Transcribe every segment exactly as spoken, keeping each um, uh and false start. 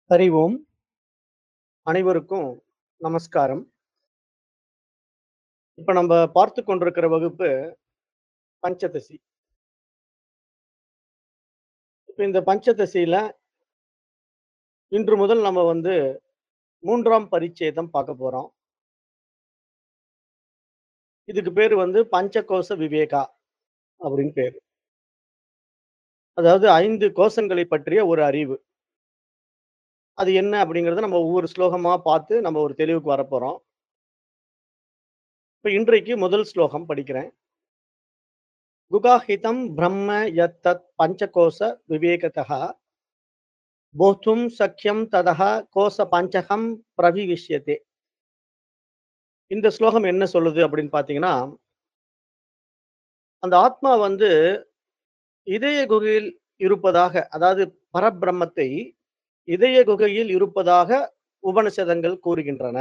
அறிவோம். அனைவருக்கும் நமஸ்காரம். இப்ப நம்ப பார்த்துக் கொண்டிருக்கிற வகுப்பு பஞ்சதசி. இப்ப இந்த பஞ்சதசியில இன்று முதல் நம்ம வந்து மூன்றாம் பரிச்சேதம் பார்க்க போறோம். இதுக்கு பேரு வந்து பஞ்சகோச விவேகா அப்படின்னு பேரு. அதாவது ஐந்து கோசங்களைப் பற்றிய ஒரு அறிவு. அது என்ன அப்படிங்கிறத நம்ம ஒவ்வொரு ஸ்லோகமா பார்த்து நம்ம ஒரு தெளிவுக்கு வரப்போறோம். இப்ப இன்றைக்கு முதல் ஸ்லோகம் படிக்கிறேன். குகாஹிதம் பிரம்ம யத்தத் பஞ்சகோச விவேகதः போத்தும் சக்கியம் ததः கோச பஞ்சகம் பிரவிவிஷ்யதே. இந்த ஸ்லோகம் என்ன சொல்லுது அப்படின்னு பார்த்தீங்கன்னா, அந்த ஆத்மா வந்து இதய குகையில் இருப்பதாக, அதாவது பரபிரம்மத்தை இதய குகையில் இருப்பதாக உபனிஷதங்கள் கூறுகின்றன.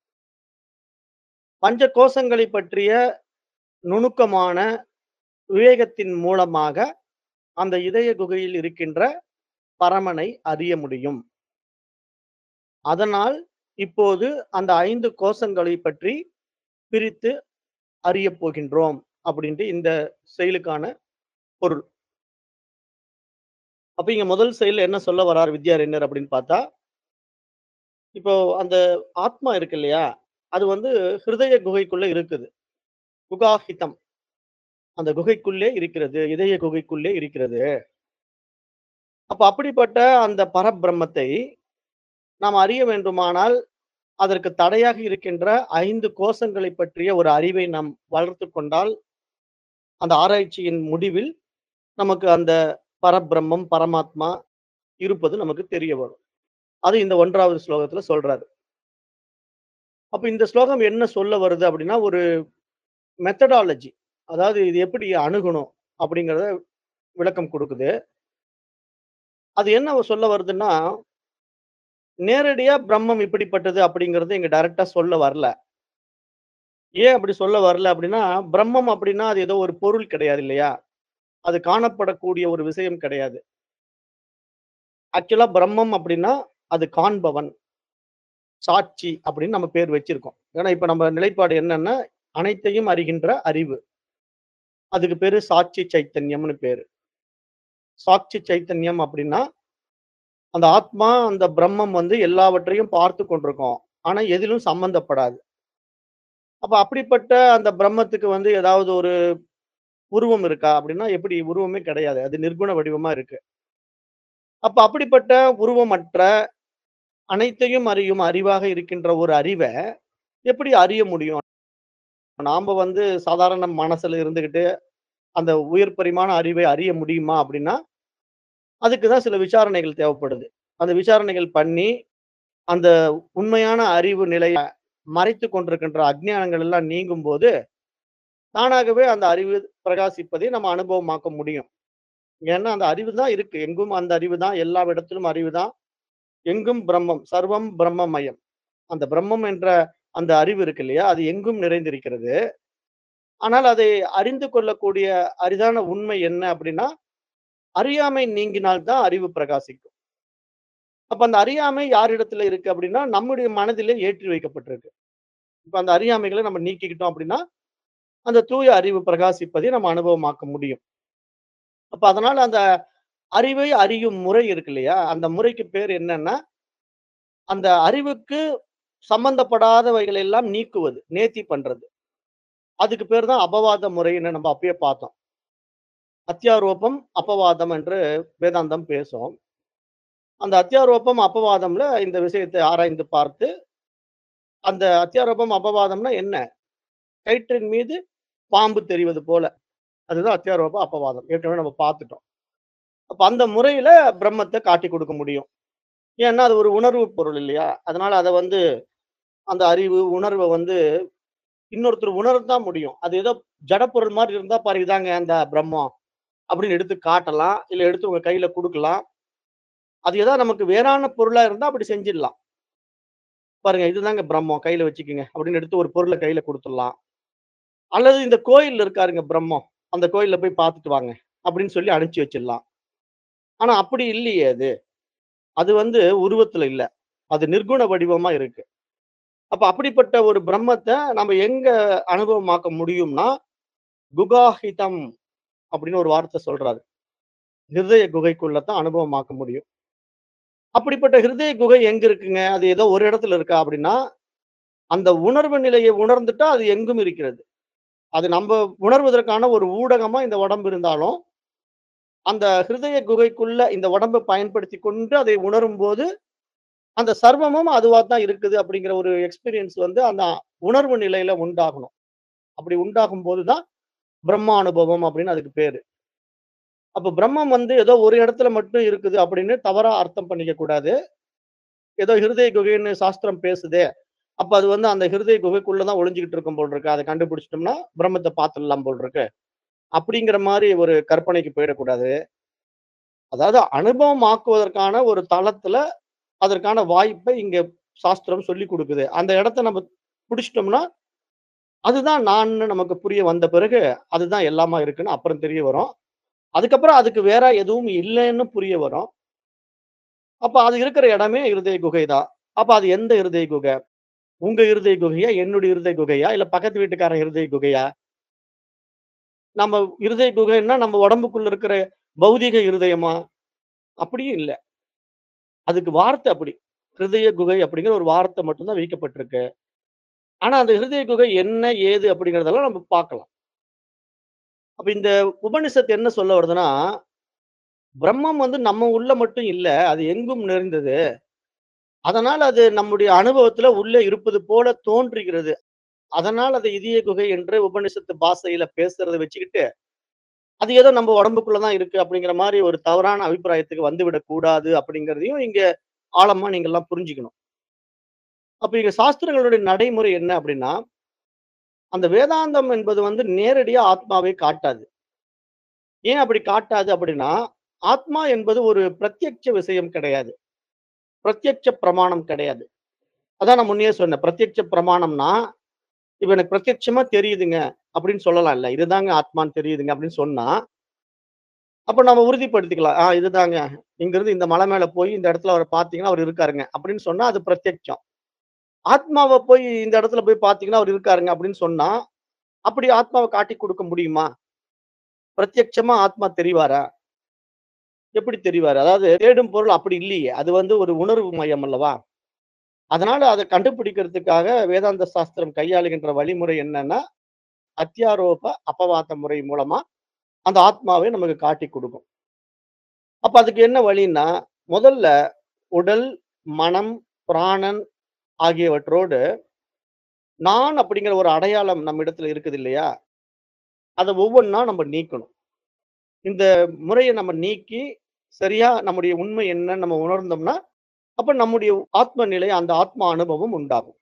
பஞ்ச கோசங்களை பற்றிய நுணுக்கமான விவேகத்தின் மூலமாக அந்த இதய குகையில் இருக்கின்ற பரமனை அறிய முடியும். அதனால் இப்போது அந்த ஐந்து கோசங்களை பற்றி பிரித்து அறியப் போகின்றோம் அப்படின்ட்டு இந்த செயலுக்கான பொருள். அப்ப இங்க முதல் செயல்ல என்ன சொல்ல வரார் வித்யாரண்யர் அப்படின்னு பார்த்தா, இப்போ அந்த ஆத்மா இருக்கு இல்லையா? அது வந்து ஹிருதய குகைக்குள்ள இருக்குது. குகாஹிதம். அந்த குகைக்குள்ளே இருக்கிறது. இதய குகைக்குள்ளே இருக்கிறது. அப்ப அப்படிப்பட்ட அந்த பரபிரம்மத்தை நாம் அறிய வேண்டுமானால், அதற்கு தடையாக இருக்கின்ற ஐந்து கோசங்களைப் பற்றிய ஒரு அறிவை நாம் வளர்த்துக் கொண்டால், அந்த ஆராய்ச்சியின் முடிவில் நமக்கு அந்த பரபிரம்மம், பரமாத்மா இருப்பது நமக்கு தெரிய வரும். அது இந்த ஒன்றாவது ஸ்லோகத்துல சொல்றாரு. அப்ப இந்த ஸ்லோகம் என்ன சொல்ல வருது அப்படின்னா, ஒரு மெத்தடாலஜி. அதாவது இது எப்படி அணுகணும் அப்படிங்கிறத விளக்கம் குடுக்குது. அது என்ன சொல்ல வருதுன்னா, நேரடியா பிரம்மம் இப்படிப்பட்டது அப்படிங்கிறது இங்க டைரக்ட்டா சொல்ல வரல. ஏன் அப்படி சொல்ல வரல அப்படின்னா, பிரம்மம் அப்படின்னா அது ஏதோ ஒரு பொருள் கிடையாது இல்லையா? அது காணப்படக்கூடிய ஒரு விஷயம் கிடையாது. ஆக்சுவலா பிரம்மம் அப்படின்னா, அது காண்பவன், சாட்சி அப்படின்னு நம்ம பேர் வச்சிருக்கோம். ஏன்னா இப்ப நம்ம நிலைப்பாடு என்னன்னா, அனைத்தையும் அறிகின்ற அறிவு. அதுக்கு பேரு சாட்சி சைத்தன்யம்னு பேரு. சாட்சி சைத்தன்யம் அப்படின்னா, அந்த ஆத்மா, அந்த பிரம்மம் வந்து எல்லாவற்றையும் பார்த்துக் கொண்டிருக்கும். ஆனா எதிலும் சம்பந்தப்படாது. அப்ப அப்படிப்பட்ட அந்த பிரம்மத்துக்கு வந்து ஏதாவது ஒரு உருவம் இருக்கா? அப்படின்னா எப்படி? உருவமே கிடையாது. அது நிர்குண வடிவமா இருக்கு. அப்ப அப்படிப்பட்ட உருவமற்ற, அனைத்தையும் அறியும் அறிவாக இருக்கின்ற ஒரு அறிவ எப்படி அறிய முடியும்? நாம வந்து சாதாரண மனசுல இருந்துகிட்டு, அந்த உயர் பரிமாண அறிவை அறிய முடியுமா? அப்படின்னா, அதுக்கு தான் சில விசாரணைகள் தேவைப்படுது. அந்த விசாரணைகள் பண்ணி, அந்த உண்மையான அறிவு நிலைய மறைத்துக் கொண்டிருக்கின்ற அஞ்ஞானங்கள் எல்லாம் நீங்கும்போது, தானாகவே அந்த அறிவு பிரகாசிப்பதை நம்ம அனுபவமாக்க முடியும். ஏன்னா, அந்த அறிவு தான் இருக்கு. எங்கும் அந்த அறிவு தான், எல்லா இடத்திலும் அறிவு தான். எங்கும் பிரம்மம். சர்வம் பிரம்மமயம். அந்த பிரம்மம் என்ற அந்த அறிவு இருக்கு இல்லையா? அது எங்கும் நிறைந்திருக்கிறது. ஆனால் அதை அறிந்து கொள்ளக்கூடிய அரிதான உண்மை என்ன அப்படின்னா, அறியாமை நீங்கினால் தான் அறிவு பிரகாசிக்கும். அப்ப அந்த அறியாமை யாரிடத்துல இருக்கு அப்படின்னா, நம்முடைய மனதிலே ஏற்றி வைக்கப்பட்டிருக்கு. இப்ப அந்த அறியாமைகள நம்ம நீக்கிக்கிட்டோம் அப்படின்னா, அந்த தூய அறிவு பிரகாசிப்பதை நம்ம அனுபவமாக்க முடியும். அப்ப அதனால அந்த அறிவை அறியும் முறை இருக்கு இல்லையா? அந்த முறைக்கு பேர் என்னன்னா, அந்த அறிவுக்கு சம்பந்தப்படாதவைகளை எல்லாம் நீக்குவது, நேர்த்தி பண்றது. அதுக்கு பேர் தான் அபவாத முறைன்னு நம்ம அப்பயே பார்த்தோம். அத்தியாரோபம், அபவாதம் என்று வேதாந்தம் பேசும். அந்த அத்தியாரோபம், அபவாதம்ல இந்த விஷயத்தை ஆராய்ந்து பார்த்து, அந்த அத்தியாரோபம், அபவாதம்னா என்ன? கயிற்றின் மீது பாம்பு தெரிவது போல. அதுதான் அத்தியாரோப, அபவாதம். ஏற்கனவே நம்ம பார்த்துட்டோம். அப்ப அந்த முறையில பிரம்மத்த காட்டிக் குடுக்க முடியும். ஏன்னா, அது ஒரு உணர்வு பொருள் இல்லையா? அதனால அத வந்து அந்த அறிவு, உணர்வ வந்து இன்னொருத்தர் உணரத்தான் முடியும். அது ஏதோ ஜடப்பொருள் மாரி இருந்தா பாரு இதாங்க அந்த பிரம்மம் அப்படின்னு எடுத்து காட்டலாம். இல்ல எடுத்து உங்க கையில குடுக்கலாம். அது ஏதாவது நமக்கு வேறான பொருளா இருந்தா அப்படி செஞ்சிடலாம். பாருங்க இதுதாங்க பிரம்மம் கையில வச்சுக்கங்க அப்படின்னு எடுத்து ஒரு பொருள கையில குடுத்துடலாம். அல்லது இந்த கோயில்ல இருக்காருங்க பிரம்மம். அந்த கோயில்ல போய் பார்த்துட்டு வாங்க அப்படின்னு சொல்லி அனுப்பிச்சு வச்சிடலாம். ஆனா அப்படி இல்லையே அது. அது வந்து உருவத்துல இல்ல. அது நிர்குண வடிவமா இருக்கு. அப்ப அப்படிப்பட்ட ஒரு பிரம்மத்த நம்ம எங்க அனுபவமாக்க முடியும்னா, குகாஹிதம் அப்படின்னு ஒரு வார்த்தை சொல்றாரு. ஹிருதய குகைக்குள்ள தான் அனுபவமாக்க முடியும். அப்படிப்பட்ட ஹிருதய குகை எங்க இருக்குங்க? அது ஏதோ ஒரு இடத்துல இருக்கா அப்படின்னா, அந்த உணர்வு நிலையை உணர்ந்துட்டா அது எங்கும் இருக்கிறது. அது நம்ப உணர்வதற்கான ஒரு ஊடகமா இந்த உடம்பு இருந்தாலும், அந்த ஹிருதய குகைக்குள்ள இந்த உடம்ப பயன்படுத்திக் கொண்டு அதை உணரும்போது, அந்த சர்வமும் அதுவா தான் இருக்குது அப்படிங்கிற ஒரு எக்ஸ்பீரியன்ஸ் வந்து அந்த உணர்வு நிலையில உண்டாகணும். அப்படி உண்டாகும்போது தான் பிரம்ம அனுபவம் அப்படின்னு அதுக்கு பேரு. அப்ப பிரம்மம் வந்து ஏதோ ஒரு இடத்துல மட்டும் இருக்குது அப்படின்னு தவறா அர்த்தம் பண்ணிக்க கூடாது. ஏதோ ஹிருதய குகைன்னு சாஸ்திரம் பேசுதே, அப்ப அது வந்து அந்த ஹிருதய குகைக்குள்ள தான் ஒளிஞ்சுகிட்டு இருக்கும் போல இருக்கு. அத கண்டுபிடிச்சிட்டோம்னா பிரம்மத்த பார்த்துடலாம் போல இருக்கு. அப்படிங்கிற மாரி ஒரு கற்பனைக்கு போயிடக்கூடாது. அதாவது அனுபவம் ஆக்குவதற்கான ஒரு தளத்துல, அதற்கான வாய்ப்பை இங்க சாஸ்திரம் சொல்லிக் குடுக்குது. அந்த இடத்த நம்ம புடிச்சிட்டோம்னா, அதுதான் நான்னு நமக்கு புரிய வந்த பிறகு, அதுதான் எல்லாமா இருக்குன்னு அப்புறம் தெரிய வரும். அதுக்கப்புறம் அதுக்கு வேற எதுவும் இல்லன்னு புரிய வரும். அப்ப அது இருக்கிற இடமே இருதய குகை தான். அப்ப அது எந்த இருதய குகை? உங்க இருதய குகையா? என்னுடைய இருதய குகையா? இல்ல பக்கத்து வீட்டுக்காரன் இருதய குகையா? நம்ம இருதய குகைன்னா நம்ம உடம்புக்குள்ள இருக்கிற பௌதீக இருதயமா? அப்படியும் இல்ல. அதுக்கு வார்த்தை அப்படி. ஹிருதய குகை அப்படிங்கிற ஒரு வார்த்தை மட்டும் தான் வைக்கப்பட்டிருக்கு. ஆனா அந்த ஹிருதய குகை என்ன, ஏது அப்படிங்கிறதெல்லாம் நம்ம பார்க்கலாம். அப்ப இந்த உபனிஷத் என்ன சொல்ல வருதுன்னா, பிரம்மம் வந்து நம்ம உள்ள மட்டும் இல்ல. அது எங்கும் நிறைந்தது. அதனால அது நம்முடைய அனுபவத்துல உள்ளே இருப்பது போல தோன்றுகிறது. அதனால அது இதய குகை என்று உபனிஷத்து பாஷையில பேசுறத வச்சுக்கிட்டு, அது ஏதோ நம்ம உடம்புக்குள்ள தான் இருக்கு அப்படிங்கிற மாரி ஒரு தவறான அபிப்பிராயத்துக்கு வந்துவிடக் கூடாது அப்படிங்கிறதையும் இங்க ஆழமா நீங்கலாம் புரிஞ்சுக்கணும். அப்ப இங்க சாஸ்திரங்களுடைய நடைமுறை என்ன அப்படின்னா, அந்த வேதாந்தம் என்பது வந்து நேரடியா ஆத்மாவை காட்டாது. ஏன் அப்படி காட்டாது அப்படின்னா, ஆத்மா என்பது ஒரு பிரத்யட்ச விஷயம் கிடையாது. பிரத்யட்ச பிரமாணம் கிடையாது. அதான் நான் முன்னயே சொன்னேன். பிரத்யட்ச பிரமாணம்னா, இப்ப எனக்கு பிரத்யட்சமா தெரியுதுங்க அப்படின்னு சொல்லலாம்ல. இதுதாங்க ஆத்மான்னு தெரியுதுங்க அப்படின்னு சொன்னா, அப்ப நம்ம உறுதிப்படுத்திக்கலாம். ஆ இதுதாங்க. இங்கிருந்து இந்த மலை மேல போய் இந்த இடத்துல அவர பார்த்தீங்கன்னா, அவரு இருக்காருங்க அப்படின்னு சொன்னா அது பிரத்யட்சம். ஆத்மாவ போய் இந்த இடத்துல போய் பார்த்தீங்கன்னா, அவரு இருக்காருங்க அப்படின்னு சொன்னா, அப்படி ஆத்மாவ காட்டிக் குடுக்க முடியுமா? பிரத்யட்சமா ஆத்மா தெரிவாரா? எப்படி தெரிவாரு? அதாவது தேடும் பொருள் அப்படி இல்லையே. அது வந்து ஒரு உணர்வு மையம் அல்லவா? அதனால அத கண்டுபிடிக்கிறதுக்காக வேதாந்த சாஸ்திரம் கையாளுகின்ற வழிமுறை என்னன்னா, அத்தியாரோப அபவாத முறை மூலமா அந்த ஆத்மாவை நமக்கு காட்டிக் குடுக்கும். அப்ப அதுக்கு என்ன வழின்னா, முதல்ல உடல், மனம், பிராணன் ஆகியவற்றோடு நான் அப்படிங்கிற ஒரு அடையாளம் நம்மிடத்துல இருக்குது இல்லையா? அத ஒவ்வொன்னா நம்ம நீக்கணும். இந்த முறைய நம்ம நீக்கி, சரியா நம்முடைய உண்மை என்னன்னு நம்ம உணர்ந்தோம்னா, அப்ப நம்முடைய ஆத்ம நிலை, அந்த ஆத்ம அனுபவம் உண்டாகும்.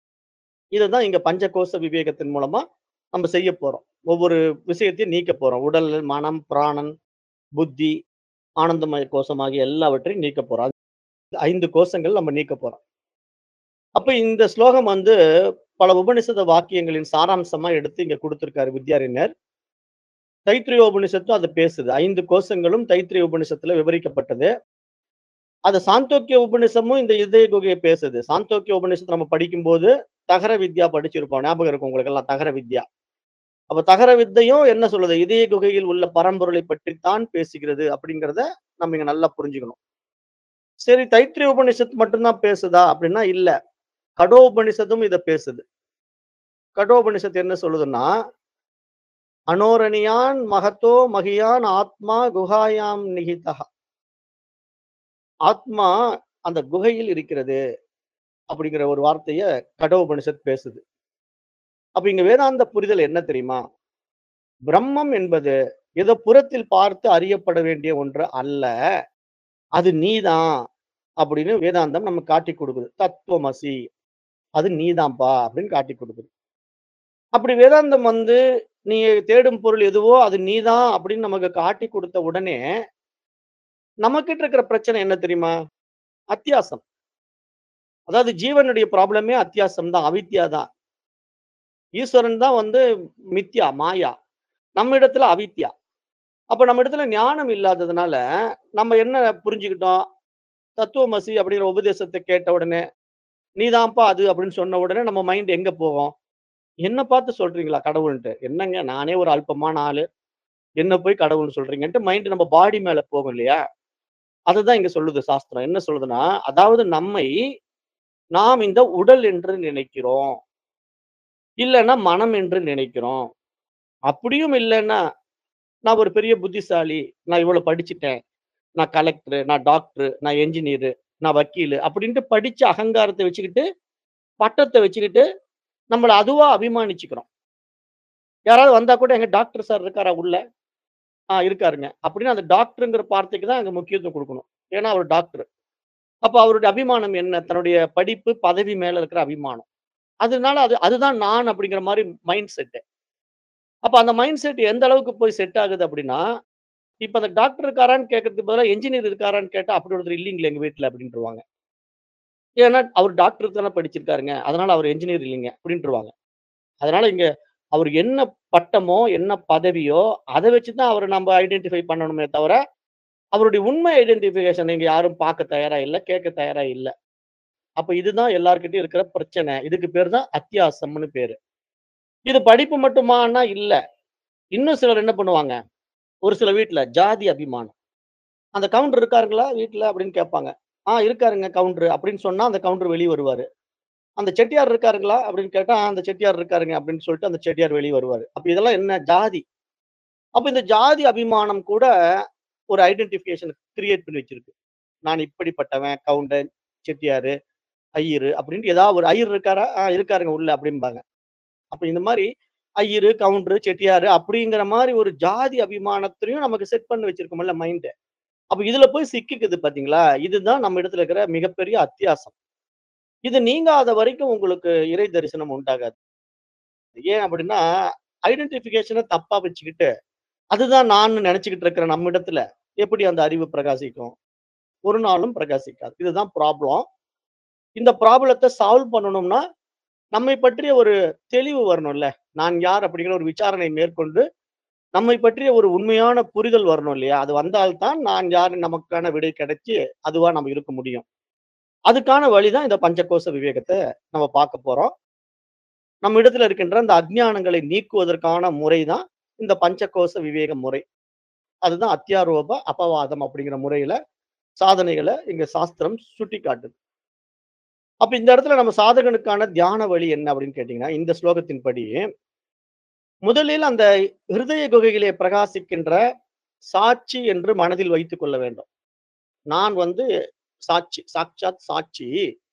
இததான் இங்க பஞ்சகோச விவேகத்தின் மூலமா நம்ம செய்யப் போறோம். ஒவ்வொரு விஷயத்தையும் நீக்கப் போறோம். உடல், மனம், பிராணன், புத்தி, ஆனந்தமய கோஷம் ஆகிய எல்லாவற்றையும் நீக்கப் போறோம். ஐந்து கோஷங்கள் நம்ம நீக்கப் போறோம். அப்ப இந்த ஸ்லோகம் வந்து பல உபநிஷத வாக்கியங்களின் சாராம்சமா எடுத்து இங்க குடுத்திருக்காரு வித்யாரண்யர். தைத்திரிய உபநிஷத்தும் அத பேசுது. ஐந்து கோஷங்களும் தைத்திரிய உபநிஷத்துல விவரிக்கப்பட்டது. அது சாந்தோக்கிய உபநிஷமும் இந்த இதய குகைய பேசுது. சாந்தோக்கிய உபநிஷத்த நம்ம படிக்கும்போது, தகர வித்யா படிச்சிருப்போம். ஞாபகம் இருக்கும் உங்களுக்கெல்லாம் தகர வித்யா. அப்ப தகர வித்தையும் என்ன சொல்லுது? இதய குகையில் உள்ள பரம்பொருளை பற்றித்தான் பேசுகிறது அப்படிங்கிறத நம்ம இங்க நல்லா புரிஞ்சுக்கணும். சரி தைத்திரிய உபநிஷத் மட்டும் தான் பேசுதா? அப்படின்னா இல்ல. கடோபனிஷத்தும் இத பேசுது. கடோபனிஷத் என்ன சொல்லுதுன்னா, "அனோரணியான் மகதோ மகியான் ஆத்மா குஹாயாம் நிஹிதஹ." ஆத்மா அந்த குகையில் இருக்கிறது அப்படிங்கிற ஒரு வார்த்தைய கடோபனிஷத் பேசுது. அப்ப இங்க வேதாந்த புரிதல் என்ன தெரியுமா? பிரம்மம் என்பது ஏதோ புறத்தில் பார்த்து அறியப்பட வேண்டிய ஒன்று அல்ல. அது நீதான் அப்படின்னு வேதாந்தம் நமக்கு காட்டிக் குடுக்குது. தத்துவமசி. அது நீதான்பா அப்படின்னு காட்டிக் குடுக்குது. அப்படி வேதாந்தம் வந்து நீ தேடும் பொருள் எதுவோ அது நீதான் அப்படின்னு நமக்கு காட்டிக் குடுத்த உடனே, நம்மகிட்ட இருக்கிற பிரச்சனை என்ன தெரியுமா? அத்தியாசம். அதாவது ஜீவனுடைய ப்ராப்ளமே அத்தியாசம் தான். அவித்யா தான். ஈஸ்வரன் தான் வந்து மித்யா, மாயா. நம்ம இடத்துல அவித்யா. அப்ப நம்ம இடத்துல ஞானம் இல்லாததுனால, நம்ம என்ன புரிஞ்சுக்கிட்டோம்? தத்துவமசி அப்படிங்கிற உபதேசத்த கேட்ட உடனே, "நீதான்ப்பா அது" அப்படின்னு சொன்ன உடனே நம்ம மைண்ட் எங்க போகும்? என்ன பார்த்து சொல்றீங்களா கடவுள்ன்ட்டு? என்னங்க நானே ஒரு அல்பமான ஆளு. என்ன போய் கடவுள்ன்னு சொல்றீங்கன்ட்டு மைண்ட் நம்ம பாடி மேல போகும் இல்லையா? அததான் இங்க சொல்லுது சாஸ்திரம். என்ன சொல்லுதுன்னா, அதாவது நம்மை நாம் இந்த உடல் என்று நினைக்கிறோம். இல்லன்னா மனம் என்று நினைக்கிறோம். அப்படியும் இல்லன்னா, நான் ஒரு பெரிய புத்திசாலி. நான் இவ்வளோ படிச்சுட்டேன். நான் கலெக்டரு, நான் டாக்டரு, நான் என்ஜினியரு, நான் வக்கீலு அப்படின்ட்டு படிச்ச அகங்காரத்த வச்சுக்கிட்டு, பட்டத்த வச்சுக்கிட்டு, நம்மள அதுவா அபிமானிச்சுக்கிறோம். யாராவது வந்தா கூட, "எங்க டாக்டர் சார் இருக்காரா உள்ள?" "ஆ இருக்காருங்க." அப்படின்னு அந்த டாக்டர்ங்கிற வார்த்தைக்கு தான் அங்க முக்கியத்துவம் குடுக்கணும். ஏன்னா அவர் டாக்டரு. அப்ப அவருடைய அபிமானம் என்ன? தன்னுடைய படிப்பு, பதவி மேல இருக்கிற அபிமானம். அதனால அது அதுதான் நான் அப்படிங்கிற மாரி மைண்ட் செட்டு. அப்ப அந்த மைண்ட் செட் எந்த அளவுக்கு போய் செட் ஆகுது அப்படின்னா, இப்ப அந்த டாக்டர் இருக்காரான்னு கேட்கறதுக்கு பதிலா, என்ஜினியர் இருக்காரான்னு கேட்டா, அப்படி ஒருத்தர் இல்லீங்களே எங்க வீட்ல அப்படின்ருவாங்க. ஏன்னா, அவரு டாக்டருக்கு தானே படிச்சிருக்காருங்க. அதனால அவர் என்ஜினியர் இல்லைங்க அப்படின்ருவாங்க. அதனால இங்க அவரு என்ன பட்டமோ, என்ன பதவியோ, அத வச்சு தான் அவர நம்ப ஐடென்டிஃபை பண்ணணுமே தவிர, அவருடைய உண்மை ஐடென்டிஃபிகேஷன் இங்க யாரும் பார்க்க தயாரா இல்ல, கேட்க தயாரா இல்ல. அப்ப இதுதான் எல்லார்கிட்டயும் இருக்கிற பிரச்சனை. இதுக்கு பேரு தான் அத்தியாசம்ன்னு பேரு. இது படிப்பு மட்டுமான்னா இல்ல. இன்னும் சிலர் என்ன பண்ணுவாங்க, ஒரு சில வீட்ல ஜாதி அபிமானம். "அந்த கவுண்டர் இருக்காருங்களா வீட்ல?" அப்படின்னு கேட்பாங்க. "ஆ இருக்காருங்க கவுண்டரு" அப்படின்னு சொன்னா, அந்த கவுண்டர் வெளிய வருவாரு. "அந்த செட்டியார் இருக்காருங்களா?" அப்படின்னு கேட்டா, "ஆ அந்த செட்டியார் இருக்காருங்க" அப்படின்னு சொல்லிட்டு அந்த செட்டியார் வெளிய வருவாரு. அப்ப இதெல்லாம் என்ன? ஜாதி. அப்ப இந்த ஜாதி அபிமானம் கூட ஒரு ஐடென்டிஃபிகேஷன் கிரியேட் பண்ணி வச்சிருக்கு. நான் இப்படிப்பட்டவன், கவுண்டன், செட்டியாரு, ஐயரு அப்படின்ட்டு ஏதாவது ஒரு ஐயர் இருக்காரா? "ஆ இருக்காருங்க உள்ள" அப்படிம்பாங்க. அப்ப இந்த மாரி ஐயரு, கவுண்டரு, செட்டியாரு அப்படிங்கிற மாரி ஒரு ஜாதி அபிமானத்திலயும் நமக்கு செட் பண்ணி வச்சிருக்கோம்ல மைண்ட். அப்ப இதுல போய் சிக்கிக்குது பாத்தீங்களா? இதுதான் நம்ம இடத்துல இருக்கிற மிகப்பெரிய அத்தியாசம். இது நீங்காத வரைக்கும் உங்களுக்கு இறை தரிசனம் உண்டாகாது. ஏன் அப்படின்னா, ஐடென்டிஃபிகேஷன தப்பா வச்சுக்கிட்டு, அதுதான் நான்னு நெனச்சுக்கிட்டு இருக்கிற நம்மிடத்துல, எப்படி அந்த அறிவு பிரகாசிக்கும்? ஒரு நாளும் பிரகாசிக்காது. இதுதான் ப்ராப்ளம். இந்த ப்ராப்ளத்த சால்வ் பண்ணணும்னா, நம்மை பற்றிய ஒரு தெளிவு வரணும்ல. நான் யார்? அப்படிங்கிற ஒரு விசாரணை மேற்கொண்டு, நம்மை பற்றிய ஒரு உண்மையான புரிதல் வரணும் இல்லையா? அது வந்தால் தான் நான் யாருன்னு நமக்கான விடை கிடைச்சு, அதுவா நம்ம இருக்க முடியும். அதுக்கான வழி தான் இந்த பஞ்சகோச விவேகத்த நம்ம பார்க்க போறோம். நம்ம இடத்துல இருக்கின்ற அந்த அஞ்ஞானங்களை நீக்குவதற்கான முறை தான் இந்த பஞ்சகோச விவேக முறை. அதுதான் அத்தியாரோப அபவாதம் அப்படிங்கிற முறையில சாதனைகள இங்க சாஸ்திரம் சுட்டிக்காட்டுது. அப்ப இந்த இடத்துல நம்ம சாதகனுக்கான தியான வழி என்ன அப்படின்னு கேட்டீங்கன்னா, இந்த ஸ்லோகத்தின்படி, முதலில் அந்த ஹிருதய குகையிலே பிரகாசிக்கின்ற சாட்சி என்று மனதில் வைத்துக் கொள்ள வேண்டும். நான் வந்து சாட்சி, சாக்ஷாத் சாட்சி.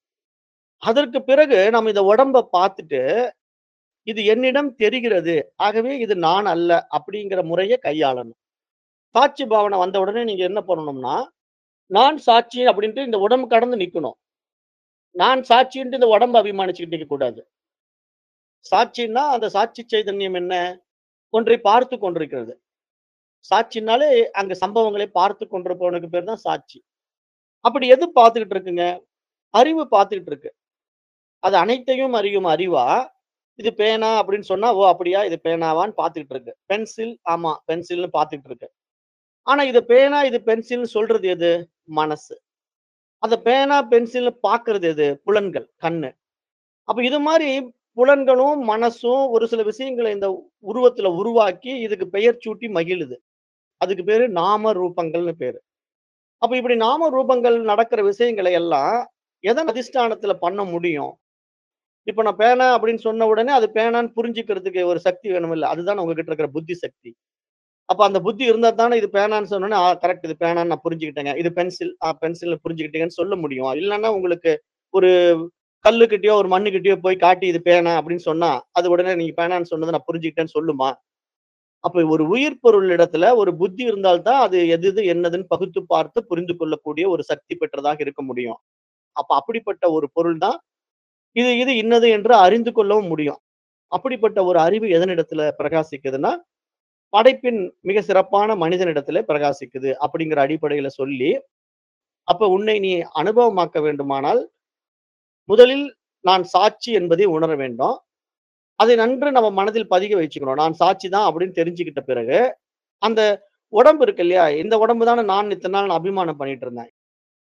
அதற்கு பிறகு நம்ம இந்த உடம்ப பார்த்துட்டு இது என்னிடம் தெரிகிறது. ஆகவே இது நான் அல்ல அப்படிங்கிற முறைய கையாளணும். சாட்சி பாவனை வந்த உடனே நீங்க என்ன பண்ணணும்னா, நான் சாட்சி அப்படின்ட்டு இந்த உடம்பு கடந்து நிக்கணும். நான் சாட்சின்ட்டு இந்த உடம்ப அபிமானிச்சுக்கிட்டு நிக்கக்கூடாது. சாட்சின்னா அந்த சாட்சி சைதன்யம் என்ன? ஒன்றை பார்த்துக் கொண்டிருக்கிறது. சாட்சினாலே அங்க சம்பவங்களை பார்த்துக் கொண்டிருப்பவனுக்கு பேர் தான் சாட்சி. அப்படி எது பார்த்துக்கிட்டு இருக்குங்க? அறிவு பார்த்துக்கிட்டு இருக்கு. அது அனைத்தையும் அறியும் அறிவா, இது பேனா அப்படின்னு சொன்னா, ஓ! அப்படியா இது பேனாவான்னு பார்த்துக்கிட்டு இருக்கு. பென்சில் ஆமா பென்சில்ன்னு பார்த்துக்கிட்டு இருக்கு. ஆனா இது பேனா, இது பென்சில்ன்னு சொல்றது எது? மனசு. அந்த பேனா, பென்சில்ன்னு பார்க்கிறது எது? புலன்கள், கண்ணு. அப்ப இது மாரி புலன்களும், மனசும் ஒரு சில விஷயங்கள இந்த உருவத்துல உருவாக்கி, இதுக்கு பெயர் சூட்டி மகிழுது. அதுக்கு பேரு நாம ரூபங்கள்னு பேரு. அப்ப இப்படி நாம ரூபங்கள் நடக்கிற விஷயங்களை எல்லாம் எதன் அதிஷ்டானத்துல பண்ண முடியும்? இப்ப நான் பேனா அப்படின்னு சொன்ன உடனே, அது பேனான்னு புரிஞ்சுக்கிறதுக்கு ஒரு சக்தி வேணுமில்ல. அதுதானே உங்ககிட்ட இருக்கிற புத்தி சக்தி. அப்ப அந்த புத்தி இருந்தா தானே இது பேனான்னு சொன்னோனே, ஆ கரெக்ட் இது பேனான்னு நான் புரிஞ்சுக்கிட்டேங்க. இது பென்சில், ஆ பென்சில்னு புரிஞ்சுக்கிட்டீங்கன்னு சொல்ல முடியும். இல்லன்னா உங்களுக்கு ஒரு கல்லுக்கிட்டயோ, ஒரு மண்ணுக்கிட்டயோ போய் காட்டி இது பேனா அப்படின்னு சொன்னா, அது உடனே நீங்க பேனான்னு சொன்னத நான் புரிஞ்சுக்கிட்டேன்னு சொல்லுமா? அப்ப ஒரு உயிர் பொருள் இடத்துல ஒரு புத்தி இருந்தால் தான் அது எது எது என்னதுன்னு பகுத்து பார்த்து புரிந்து கொள்ளக்கூடிய ஒரு சக்தி பெற்றதாக இருக்க முடியும். அப்ப அப்படிப்பட்ட ஒரு பொருள் தான் இது இது இன்னது என்று அறிந்து கொள்ளவும் முடியும். அப்படிப்பட்ட ஒரு அறிவு எதனிடத்துல பிரகாசிக்குதுன்னா, படைப்பின் மிக சிறப்பான மனிதனிடத்திலே பிரகாசிக்குது அப்படிங்கிற அடிப்படையில சொல்லி, அப்ப உன்னை நீ அனுபவமாக்க வேண்டுமானால், முதலில் நான் சாட்சி என்பதை உணர வேண்டும். அதை நன்று நம்ம மனதில் பதிக வச்சுக்கணும். நான் சாட்சி தான் அப்படின்னு தெரிஞ்சுக்கிட்ட பிறகு, அந்த உடம்பு இருக்கு இல்லையா? இந்த உடம்பு தானே நான் இத்தன நாள் நான் அபிமானம் பண்ணிட்டு இருந்தேன்.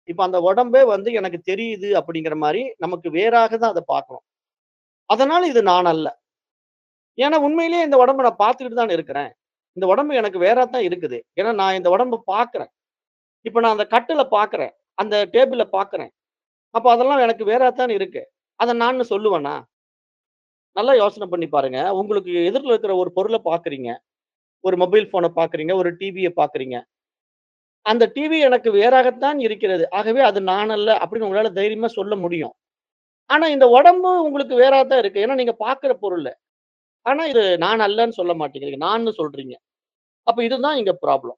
இப்ப அந்த உடம்பே வந்து எனக்கு தெரியுது அப்படிங்கிற மாரி நமக்கு வேறாக தான் அத பார்க்கிறோம். அதனால இது நான் அல்ல. ஏன்னா உண்மையிலேயே இந்த உடம்ப நான் பார்த்துக்கிட்டு தானே இருக்கிறேன். இந்த உடம்பு எனக்கு வேறா தான் இருக்குது. ஏன்னா நான் இந்த உடம்ப பார்க்கிறேன். இப்ப நான் அந்த கட்டில பார்க்கிறேன். அந்த டேபிள பார்க்கிறேன். அப்ப அதெல்லாம் எனக்கு வேறா தானே இருக்கு. அத நான்னு சொல்லுவேனா? நல்லா யோசனை பண்ணி பாருங்க. உங்களுக்கு எதிர்ல இருக்கிற ஒரு பொருள பார்க்கிறீங்க. ஒரு மொபைல் ஃபோன பார்க்கிறீங்க. ஒரு டிவிய பார்க்கிறீங்க. அந்த டிவி எனக்கு வேறாகத்தான் இருக்கிறது. ஆகவே அது நான் அல்ல அப்படின்னு உங்களால தைரியமா சொல்ல முடியும். ஆனா இந்த உடம்பு உங்களுக்கு வேறா தான் இருக்கு. ஏன்னா நீங்க பார்க்கிற பொருளு. ஆனா இது நான் அல்லன்னு சொல்ல மாட்டேங்கிறீங்க. நான்னு சொல்றீங்க. அப்ப இதுதான் இங்க ப்ராப்ளம்.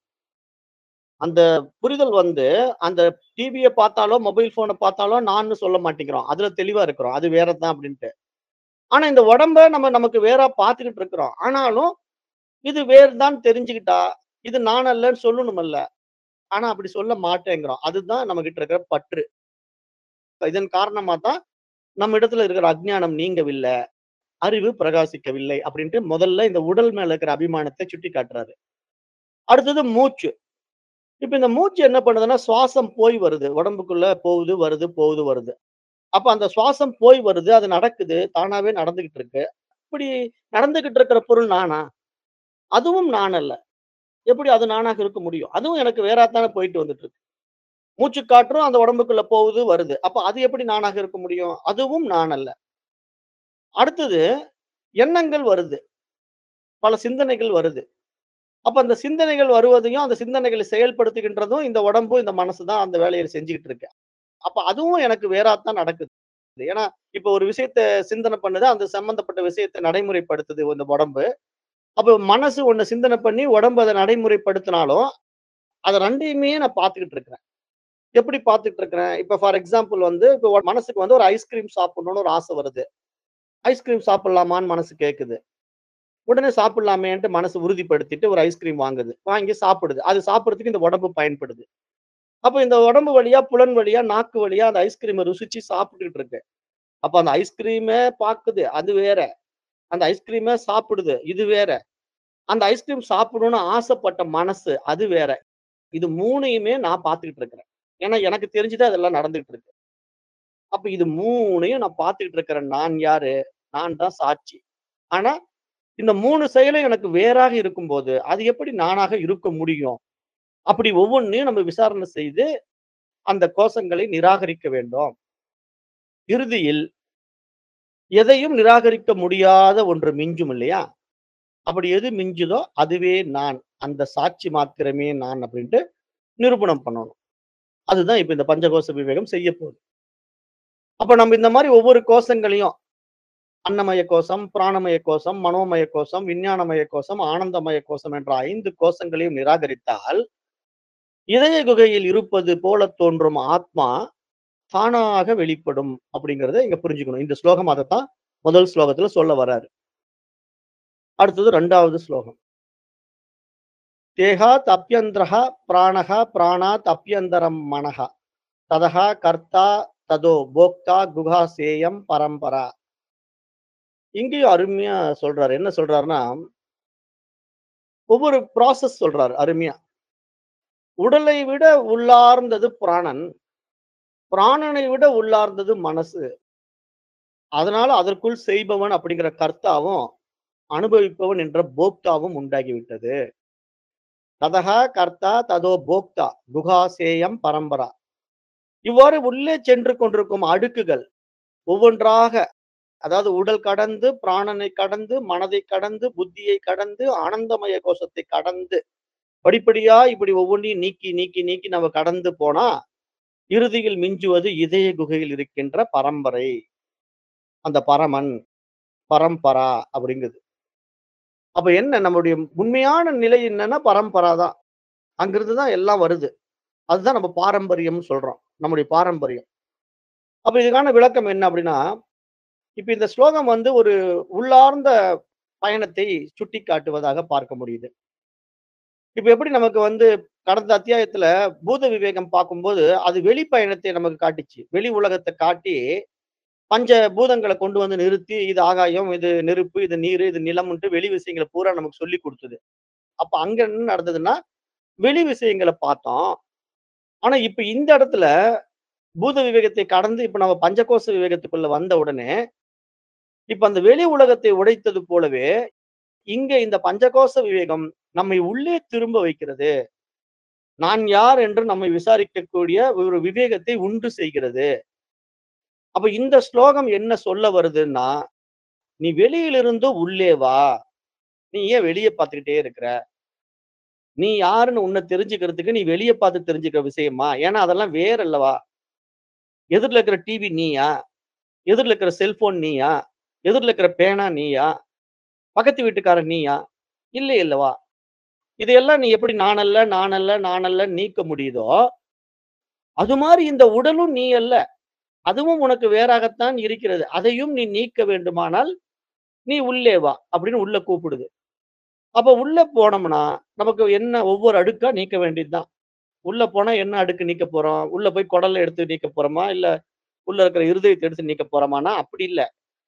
அந்த புரிதல் வந்து அந்த டிவிய பார்த்தாலோ, மொபைல் ஃபோன பார்த்தாலோ நான்னு சொல்ல மாட்டேங்கிறோம். அதுல தெளிவா இருக்கிறோம். அது வேற தான் அப்படின்ட்டு. ஆனா இந்த உடம்ப நம்ம நமக்கு வேறா பார்த்துக்கிட்டு இருக்கிறோம். ஆனாலும் இது வேறு தான் தெரிஞ்சுக்கிட்டா, இது நான் அல்லன்னு சொல்லணுமல்ல. ஆனா அப்படி சொல்ல மாட்டேங்கிறோம். அதுதான் நம்மகிட்ட இருக்கிற பற்று. இதன் காரணமா தான் நம்ம இடத்துல இருக்கிற அஞ்ஞானம் நீங்கவில்ல. அறிவு பிரகாசிக்கவில்லை அப்படின்ட்டு முதல்ல இந்த உடல் மேல இருக்கிற அபிமானத்த சுட்டி காட்டுறாரு. அடுத்தது மூச்சு. இப்ப இந்த மூச்சு என்ன பண்ணுதுன்னா, சுவாசம் போய் வருது. உடம்புக்குள்ள போகுது, வருது, போகுது, வருது. அப்ப அந்த சுவாசம் போய் வருது. அது நடக்குது. தானாவே நடந்துகிட்டு இருக்கு. இப்படி நடந்துகிட்டு இருக்கிற பொருள் நானா? அதுவும் நான் அல்ல. எப்படி அது நானாக இருக்க முடியும்? அதுவும் எனக்கு வேறா தானே போயிட்டு வந்துட்டு இருக்கு. மூச்சு காற்றும் அந்த உடம்புக்குள்ள போகுது, வருது. அப்ப அது எப்படி நானாக இருக்க முடியும்? அதுவும் நான் அல்ல. அடுத்தது எண்ணங்கள் வருது. பல சிந்தனைகள் வருது. அப்ப அந்த சிந்தனைகள் வருவதையும், அந்த சிந்தனைகளை செயல்படுத்துகின்றதும் இந்த உடம்பும், இந்த மனசு தான் அந்த வேலைய செஞ்சுகிட்டு இருக்கு. அப்ப அதுவும் எனக்கு வேறா தான் நடக்குது. ஏன்னா, இப்ப ஒரு விஷயத்த சிந்தனை பண்ணுது, அந்த சம்பந்தப்பட்ட விஷயத்த நடைமுறைப்படுத்துது இந்த உடம்பு. அப்ப மனசு ஒண்ணு சிந்தனை பண்ணி, உடம்பு அத நடைமுறைப்படுத்தினாலும், அத ரெண்டையுமே நான் பார்த்துக்கிட்டு இருக்கிறேன். எப்படி பார்த்துட்டு இருக்கிறேன்? இப்ப ஃபார் எக்ஸாம்பிள் வந்து, இப்ப ஒ மனசுக்கு வந்து ஒரு ஐஸ்கிரீம் சாப்பிடணும்னு ஒரு ஆசை வருது. ஐஸ்கிரீம் சாப்பிடலாமான்னு மனசு கேட்குது. உடனே சாப்பிடலாமேன்ட்டு மனசு உறுதிப்படுத்திட்டு ஒரு ஐஸ்கிரீம் வாங்குது. வாங்கி சாப்பிடுது. அது சாப்பிடுறதுக்கு இந்த உடம்பு பயன்படுது. அப்ப இந்த உடம்பு வழியா, புலன் வழியா, நாக்கு வழியா அந்த ஐஸ்கிரீம ருசிச்சு சாப்பிட்டுட்டு இருக்கு. அப்ப அந்த ஐஸ்கிரீமே பாக்குது. அது வேற. அந்த ஐஸ்கிரீமே சாப்பிடுது. இது வேற. அந்த ஐஸ்கிரீம் சாப்பிடணும்னு ஆசைப்பட்ட மனசு, அது வேற. இது மூணையுமே நான் பார்த்துக்கிட்டு இருக்கிறேன். ஏன்னா எனக்கு தெரிஞ்சு தான் இதெல்லாம் நடந்துட்டு இருக்கு. அப்ப இது மூணையும் நான் பார்த்துக்கிட்டு இருக்கிறேன். நான் யாரு? நான் தான் சாட்சி. ஆனா, இந்த மூணு செயலும் எனக்கு வேறாக இருக்கும்போது, அது எப்படி நானாக இருக்க முடியும்? அப்படி ஒவ்வொன்னையும் நம்ம விசாரணை செய்து, அந்த கோஷங்களை நிராகரிக்க வேண்டும். இறுதியில் எதையும் நிராகரிக்க முடியாத ஒன்று மிஞ்சும் இல்லையா? அப்படி எது மிஞ்சுதோ, அதுவே நான். அந்த சாட்சி மாத்திரமே நான் அப்படின்ட்டு நிரூபணம் பண்ணணும். அதுதான் இப்ப இந்த பஞ்சகோச விவேகம் செய்யப்போகுது. அப்ப நம்ம இந்த மாரி ஒவ்வொரு கோஷங்களையும் அன்னமய கோஷம், பிராணமய கோஷம், மனோமய கோஷம், விஞ்ஞானமய கோஷம், ஆனந்தமய கோஷம் என்ற ஐந்து கோஷங்களையும் நிராகரித்தால், இதய குகையில் இருப்பது போல தோன்றும் ஆத்மா தானாக வெளிப்படும் அப்படிங்கிறத இங்க புரிஞ்சுக்கணும். இந்த ஸ்லோகம் அதத்தான் முதல் ஸ்லோகத்துல சொல்ல வராரு. அடுத்தது இரண்டாவது ஸ்லோகம். தேகாத் அப்யந்திரஹ பிராணஹ பிராணாத் அப்யந்தரம் மனஹ ததஹ கர்த்தா ததோ போக்தா குஹாசேயம் பரம்பரா. இங்கேயும் அருமையா சொல்றாரு. என்ன சொல்றாருன்னா, ஒவ்வொரு ப்ராசஸ் சொல்றாரு அருமையா. உடலை விட உள்ளார்ந்தது பிராணன். பிராணனை விட உள்ளார்ந்தது மனசு. அதனால அதற்குள் செய்பவன் அப்படிங்கிற கர்த்தாவும், அனுபவிப்பவன் என்ற போக்தாவும் உண்டாகிவிட்டது. ததஹ கர்த்தா ததோ போக்தா குஹாசேயம் பரம்பரா. இவ்வாறு உள்ளே சென்று கொண்டிருக்கும் அடுக்குகள் ஒவ்வொன்றாக, அதாவது உடல் கடந்து, பிராணனை கடந்து, மனதை கடந்து, புத்தியை கடந்து, ஆனந்தமய கோஷத்தை கடந்து, படிப்படியா இப்படி ஒவ்வொன்றையும் நீக்கி, நீக்கி, நீக்கி நம்ம கடந்து போனா, இறுதியில் மிஞ்சுவது இதய குகையில் இருக்கின்ற பரம்பரை. அந்த பரமன், பரம்பரா அப்படிங்குது. அப்ப என்ன நம்முடைய உண்மையான நிலை என்னன்னா பரம்பரா தான். அங்கிருந்து தான் எல்லாம் வருது. அதுதான் நம்ம பாரம்பரியம்னு சொல்றோம். நம்முடைய பாரம்பரியம். அப்ப இதுக்கான விளக்கம் என்ன அப்படின்னா, இப்ப இந்த ஸ்லோகம் வந்து ஒரு உள்ளார்ந்த பயணத்தை சுட்டிக்காட்டுவதாக பார்க்க முடியுது. இப்ப எப்படி நமக்கு வந்து கடந்த அத்தியாயத்துல பூத விவேகம் பார்க்கும்போது, அது வெளி பயணத்தை நமக்கு காட்டுச்சு. வெளி உலகத்த காட்டி, பஞ்ச பூதங்கள கொண்டு வந்து நிறுத்தி, இது ஆகாயம், இது நெருப்பு, இது நீரு, இது நிலம்ன்ட்டு வெளி விஷயங்கள பூரா நமக்கு சொல்லிக் குடுத்தது. அப்ப அங்க என்ன நடந்ததுன்னா, வெளி விஷயங்கள பார்த்தோம். ஆனா இப்ப இந்த இடத்துல பூத விவேகத்தை கடந்து இப்ப நம்ம பஞ்சகோச விவேகத்துக்குள்ள வந்த உடனே, இப்ப அந்த வெளி உலகத்தை உடைத்தது போலவே, இங்க இந்த பஞ்சகோச விவேகம் நம்மை உள்ளே திரும்ப வைக்கிறது. நான் யார் என்று நம்மை விசாரிக்கக்கூடிய ஒரு விவேகத்தை உண்டு செய்கிறது. அப்ப இந்த ஸ்லோகம் என்ன சொல்ல வருதுன்னா, "நீ வெளியிலிருந்து உள்ளே வா. நீ ஏன் வெளிய பார்த்துக்கிட்டே இருக்கிற? நீ யாருன்னு உன்ன தெரிஞ்சுக்கிறதுக்கு நீ வெளிய பார்த்து தெரிஞ்சுக்கிற விஷயமா? ஏன்னா அதெல்லாம் வேறு அல்லவா? எதிர்ல இருக்கிற டிவி நீயா? எதிர்ல இருக்கிற செல்போன் நீயா? எதிர்ல இருக்கிற பேனா நீயா? பக்கத்து வீட்டுக்காரன் நீயா? இல்லை அல்லவா? இதையெல்லாம் நீ எப்படி நான் அல்ல, நான் அல்ல, நான் அல்லன்னு நீக்க முடியுதோ, அது மாரி இந்த உடலும் நீ அல்ல. அதுவும் உனக்கு வேறாகத்தான் இருக்கிறது. அதையும் நீ நீக்க வேண்டுமானால், நீ உள்ளே வா" அப்படின்னு உள்ள கூப்பிடுது. அப்ப உள்ள போனோம்னா, நமக்கு என்ன ஒவ்வொரு அடுக்கா நீக்க வேண்டியது தான். உள்ள போனா என்ன அடுக்கு நீக்க போறோம்? உள்ள போய் குடல்ல எடுத்து நீக்க போறோமா? இல்ல உள்ள இருக்கிற இருதயத்த எடுத்து நீக்க போறோமான்னா, அப்படி இல்ல.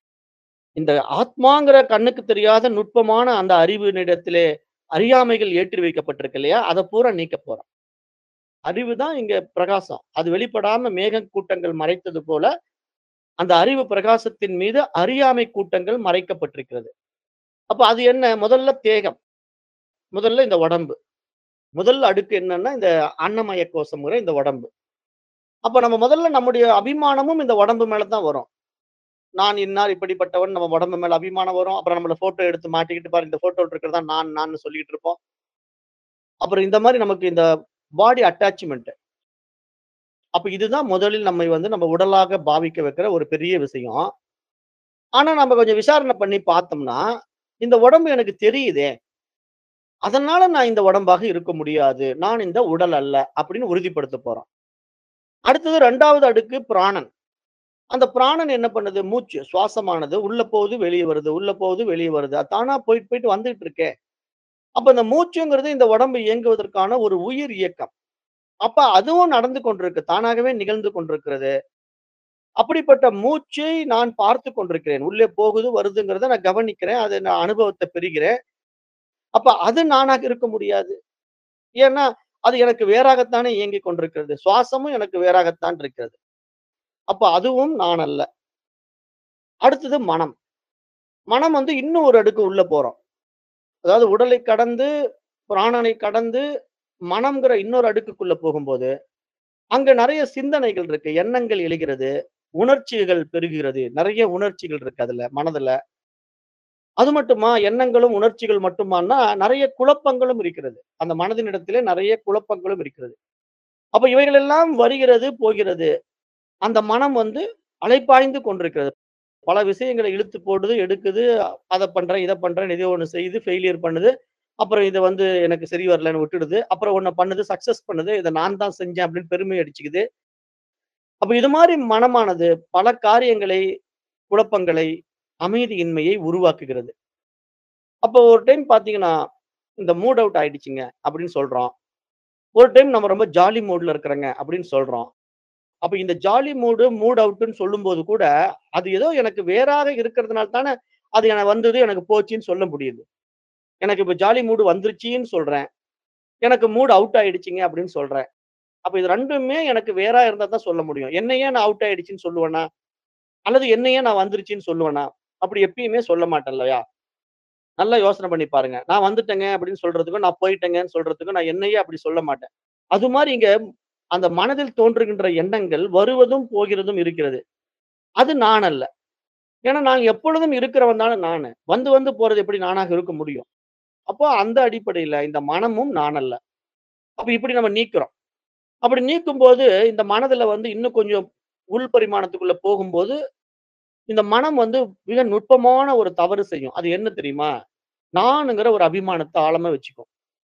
இந்த ஆத்மாங்கிற கண்ணுக்கு தெரியாத நுட்பமான அந்த அறிவினிடத்திலே அறியாமைகள் ஏற்றி வைக்கப்பட்டிருக்கு இல்லையா? அத பூரா நீக்க போறோம். அறிவு தான் இங்க பிரகாசம். அது வெளிப்படாம மேக கூட்டங்கள் மறைத்தது போல, அந்த அறிவு பிரகாசத்தின் மீது அறியாமை கூட்டங்கள் மறைக்கப்பட்டிருக்கிறது. அப்ப அது என்ன? முதல்ல தேகம். முதல்ல இந்த உடம்பு. முதல் அடுக்கு என்னன்னா, இந்த அன்னமய கோசம்ங்கிற இந்த உடம்பு. அப்ப நம்ம முதல்ல நம்முடைய அபிமானமும் இந்த உடம்பு மேல தான் வரும். நான் இன்னார் இப்படிப்பட்டவன் நம்ம உடம்பு மேல அபிமானம் வரும். அப்புறம் நம்மள ஃபோட்டோ எடுத்து மாட்டிக்கிட்டு பாரு இந்த ஃபோட்டோல இருக்கிறது தான் நான் நான்னு சொல்லிட்டு இருப்போம். அப்புறம் இந்த மாரி நமக்கு இந்த பாடி அட்டாச்மென்ட். அப்ப இதுதான் முதலில் நம்மை வந்து நம்ம உடலாக பாவிக்க வைக்கிற ஒரு பெரிய விஷயம். ஆனா நம்ம கொஞ்சம் விசாரணை பண்ணி பார்த்தோம்னா, இந்த உடம்பு எனக்கு தெரியுதே. அதனால நான் இந்த உடம்பாக இருக்க முடியாது. நான் இந்த உடல் அல்ல அப்படின்னு உறுதிப்படுத்த போறோம். அடுத்தது இரண்டாவது அடுக்கு பிராணன். அந்த பிராணன் என்ன பண்ணுது? மூச்சு, சுவாசமானது உள்ள போகுது, வெளிய வருது, உள்ள போகுது, வெளிய வருது. அது தானா போயிட்டு, போயிட்டு வந்துட்டு இருக்கே. அப்ப இந்த மூச்சுங்கிறது இந்த உடம்பு இயங்குவதற்கான ஒரு உயிர் இயக்கம். அப்ப அதுவும் நடந்து கொண்டிருக்கு. தானாகவே நிகழ்ந்து கொண்டிருக்கிறது. அப்படிப்பட்ட மூச்சை நான் பார்த்துக் கொண்டிருக்கிறேன். உள்ளே போகுது, வருதுங்கிறத நான் கவனிக்கிறேன். அது நான் அனுபவத்த பெறுகிறேன். அப்ப அது நானாக இருக்க முடியாது. ஏன்னா, அது எனக்கு வேறாகத்தானே இயங்கிக் கொண்டிருக்கிறது. சுவாசமும் எனக்கு வேறாகத்தான் இருக்கிறது. அப்ப அதுவும் நான் அல்ல. அடுத்தது மனம். மனம் வந்து இன்னும் ஒரு அடுக்கு உள்ள போறோம். அதாவது உடலை கடந்து, பிராணனை கடந்து, மனம்ங்கிற இன்னொரு அடுக்குக்குள்ள போகும்போது, அங்க நெறைய சிந்தனைகள் இருக்கு. எண்ணங்கள் எழுகிறது. உணர்ச்சிகள் பெருகுகிறது. நெறைய உணர்ச்சிகள் இருக்கு அதுல, மனதுல. அது மட்டுமா? எண்ணங்களும், உணர்ச்சிகள் மட்டுமான்னா, நெறைய குழப்பங்களும் இருக்கிறது. அந்த மனதினிடத்திலே நெறைய குழப்பங்களும் இருக்கிறது. அப்ப இவைகள் எல்லாம் வருகிறது, போகிறது. அந்த மனம் வந்து அலைபாய்ந்து கொண்டிருக்கிறது. பல விஷயங்கள இழுத்து போடுது, எடுக்குது. அத பண்றேன், இத பண்றேன், ஏதோ ஒண்ணு செய்யுது, ஃபெயிலியர் பண்ணுது. அப்புறம் இத வந்து எனக்கு சரி வரலன்னு விட்டுடுது. அப்புறம் ஒண்ண பண்ணுது, சக்சஸ் பண்ணுது. இத நான் தான் செஞ்சேன் அப்படின்னு பெருமை அடிச்சுக்குது. அப்ப இது மாரி மனமானது பல காரியங்களை, குழப்பங்களை, அமைதியின்மையை உருவாக்குகிறது. அப்போ ஒரு டைம் பார்த்தீங்கன்னா, இந்த மூட் அவுட் ஆயிடுச்சுங்க அப்படின்னு சொல்றோம். ஒரு டைம் நம்ம ரொம்ப ஜாலி மூட்ல இருக்கிறேங்க அப்படின்னு சொல்றோம். அப்ப இந்த ஜாலி மூடு, மூட் அவுட்ன்னு சொல்லும்போது கூட, அது ஏதோ எனக்கு வேறாக இருக்கிறதுனால தானே, அது எனக்கு வந்தது, எனக்கு போச்சுன்னு சொல்ல முடியுது. எனக்கு இப்ப ஜாலி மூடு வந்துருச்சுன்னு சொல்றேன். எனக்கு மூட் அவுட் ஆயிடுச்சுங்க அப்படின்னு சொல்றேன். அப்ப இது இரண்டுமே எனக்கு வேறா இருந்தா தான் சொல்ல முடியும். என்ன ஏன் நான் அவுட் ஆயிடுச்சுன்னு சொல்லுவேனா? அல்லது என்ன ஏன் நான் வந்துருச்சுன்னு சொல்லுவேனா? அப்படி எப்பயுமே சொல்ல மாட்டேன் இல்லையா? நல்லா யோசனை பண்ணி பாருங்க. நான் வந்துட்டேங்க அப்படின்னு சொல்றதுக்கும், நான் போயிட்டேங்கன்னு சொல்றதுக்கும் நான் என்னையே அப்படி சொல்ல மாட்டேன். அது மாரி இங்க அந்த மனதில் தோன்றுகின்ற எண்ணங்கள் வருவதும், போகிறதும் இருக்கிறது. அது நான் அல்ல. ஏன்னா நான் எப்பொழுதும் இருக்கிறவன் தானே நானு. வந்து வந்து போறது எப்படி நானாக இருக்க முடியும்? அப்போ அந்த அடிப்படையில இந்த மனமும் நான் அல்ல. அப்ப இப்படி நம்ம நீக்குறோம். அப்படி நீக்கும்போது இந்த மனதுல வந்து இன்னும் கொஞ்சம் உள் பரிமாணத்துக்குள்ள போகும்போது, இந்த மனம் வந்து மிக நுட்பமான ஒரு தவறு செய்யும். அது என்ன தெரியுமா? நானுங்கிற ஒரு அபிமானத்த ஆழமா வச்சுக்கும்.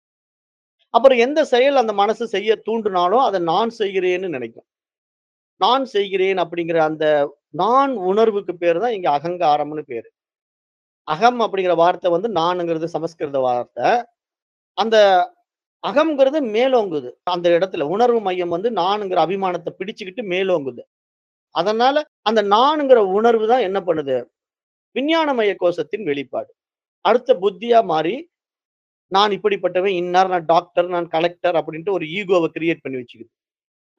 அப்புறம் எந்த செயல் அந்த மனசு செய்ய தூண்டுனாலும், அத நான் செய்கிறேன்னு நினைக்கும். நான் செய்கிறேன் அப்படிங்கிற அந்த நான் உணர்வுக்கு பேரு தான் இங்க அகங்காரம்னு பேரு. அகம் அப்படிங்கிற வார்த்தை வந்து நானுங்கிறது சமஸ்கிருத வார்த்தை. அந்த அகம்ங்கிறது மேலோங்குது. அந்த இடத்துல உணர்வு மையம் வந்து நானுங்கிற அபிமானத்த பிடிச்சுக்கிட்டு மேலோங்குது. அதனால அந்த நானுங்கிற உணர்வு தான் என்ன பண்ணுது? விஞ்ஞானமய கோஷத்தின் வெளிப்பாடு. அடுத்த புத்தியா மாறி, நான் இப்படிப்பட்டவன், இன்னார், நான் டாக்டர், நான் கலெக்டர் அப்படின்ட்டு ஒரு ஈகோவ கிரியேட் பண்ணி வச்சுக்குது.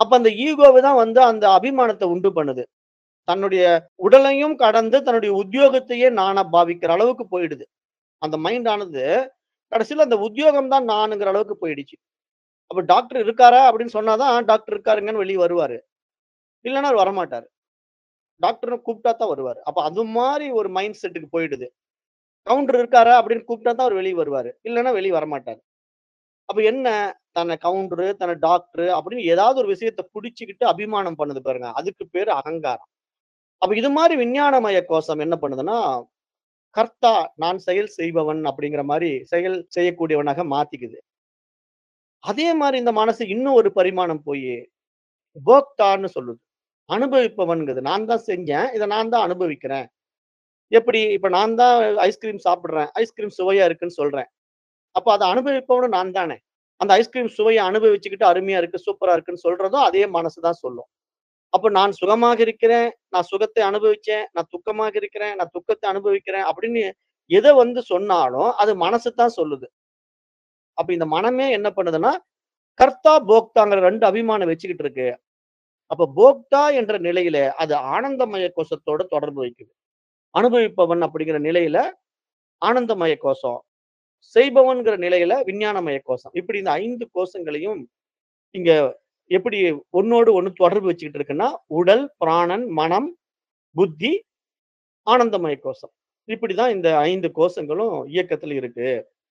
அப்ப அந்த ஈகோவ தான் வந்து அந்த அபிமானத்த உண்டு பண்ணுது. தன்னுடைய உடலையும் கடந்து தன்னுடைய உத்தியோகத்தையே நானா பாவிக்கிற அளவுக்கு போயிடுது. அந்த மைண்ட் ஆனது கடைசியில அந்த உத்தியோகம் தான் நானுங்கிற அளவுக்கு போயிடுச்சு. அப்ப டாக்டர் இருக்காரா? அப்படின்னு சொன்னா தான் டாக்டர் இருக்காருங்கன்னு வெளிய வருவாரு. இல்லன்னா அவரு வரமாட்டாரு. டாக்டர்ன்னு கூப்பிட்டா தான் வருவாரு. அப்ப அது மாரி ஒரு மைண்ட் செட்டுக்கு போயிடுது. கவுண்டர் இருக்காரா? அப்படின்னு கூப்பிட்டா தான் அவரு வெளிய வருவாரு. இல்லன்னா வெளிய வரமாட்டாரு. அப்ப என்ன? தன்னை கவுண்டரு, தன்னை டாக்டரு அப்படின்னு ஏதாவது ஒரு விஷயத்த புடிச்சுக்கிட்டு அபிமானம் பண்ணுது பாருங்க. அதுக்கு பேரு அகங்காரம். அப்ப இது மாரி விஞ்ஞானமய கோஷம் என்ன பண்ணுதுன்னா, கர்த்தா, நான் செயல் செய்பவன் அப்படிங்கிற மாரி செயல் செய்யக்கூடியவனாக மாத்திக்குது. அதே மாரி இந்த மனசு இன்னும் ஒரு பரிமாணம் போயி, போக்தான்னு சொல்லுது. அனுபவிப்பவன்ங்குது. நான் தான் செஞ்சேன். இத நான் தான் அனுபவிக்கிறேன். எப்படி? இப்ப நான் தான் ஐஸ்கிரீம் சாப்பிடுறேன். ஐஸ்கிரீம் சுவையா இருக்குன்னு சொல்றேன். அப்ப அத அனுபவிப்பவனும் நான் தானே! அந்த ஐஸ்கிரீம் சுவைய அனுபவிச்சுக்கிட்டு அருமையா இருக்கு, சூப்பரா இருக்குன்னு சொல்றதும் அதே மனசு தான் சொல்லும். அப்ப நான் சுகமாக இருக்கிறேன், நான் சுகத்தை அனுபவிச்சேன், நான் துக்கமாக இருக்கிறேன், நான் துக்கத்த அனுபவிக்கிறேன் அப்படின்னு எத வந்து சொன்னாலும் அது மனசு தான் சொல்லுது. அப்ப இந்த மனமே என்ன பண்ணுதுன்னா, கர்த்தா, போக்தாங்கிற ரெண்டு அபிமானம் வச்சுக்கிட்டு இருக்கு. அப்ப போக்தா என்ற நிலையில அது ஆனந்தமய கோஷத்தோட தொடர்பு வைக்குது. அனுபவிப்பவன் அப்படிங்கிற நிலையில ஆனந்தமய கோஷம். செய்பவன்கிற நிலையில விஞ்ஞானமய கோஷம். இப்படி இந்த ஐந்து கோஷங்களையும் இங்க எப்படி ஒண்ணோடு ஒண்ணு தொடர்பு வச்சுக்கிட்டு இருக்குன்னா, உடல், பிராணன், மனம், புத்தி, ஆனந்தமய கோஷம். இப்படிதான் இந்த ஐந்து கோஷங்களும் இயக்கத்துல இருக்கு.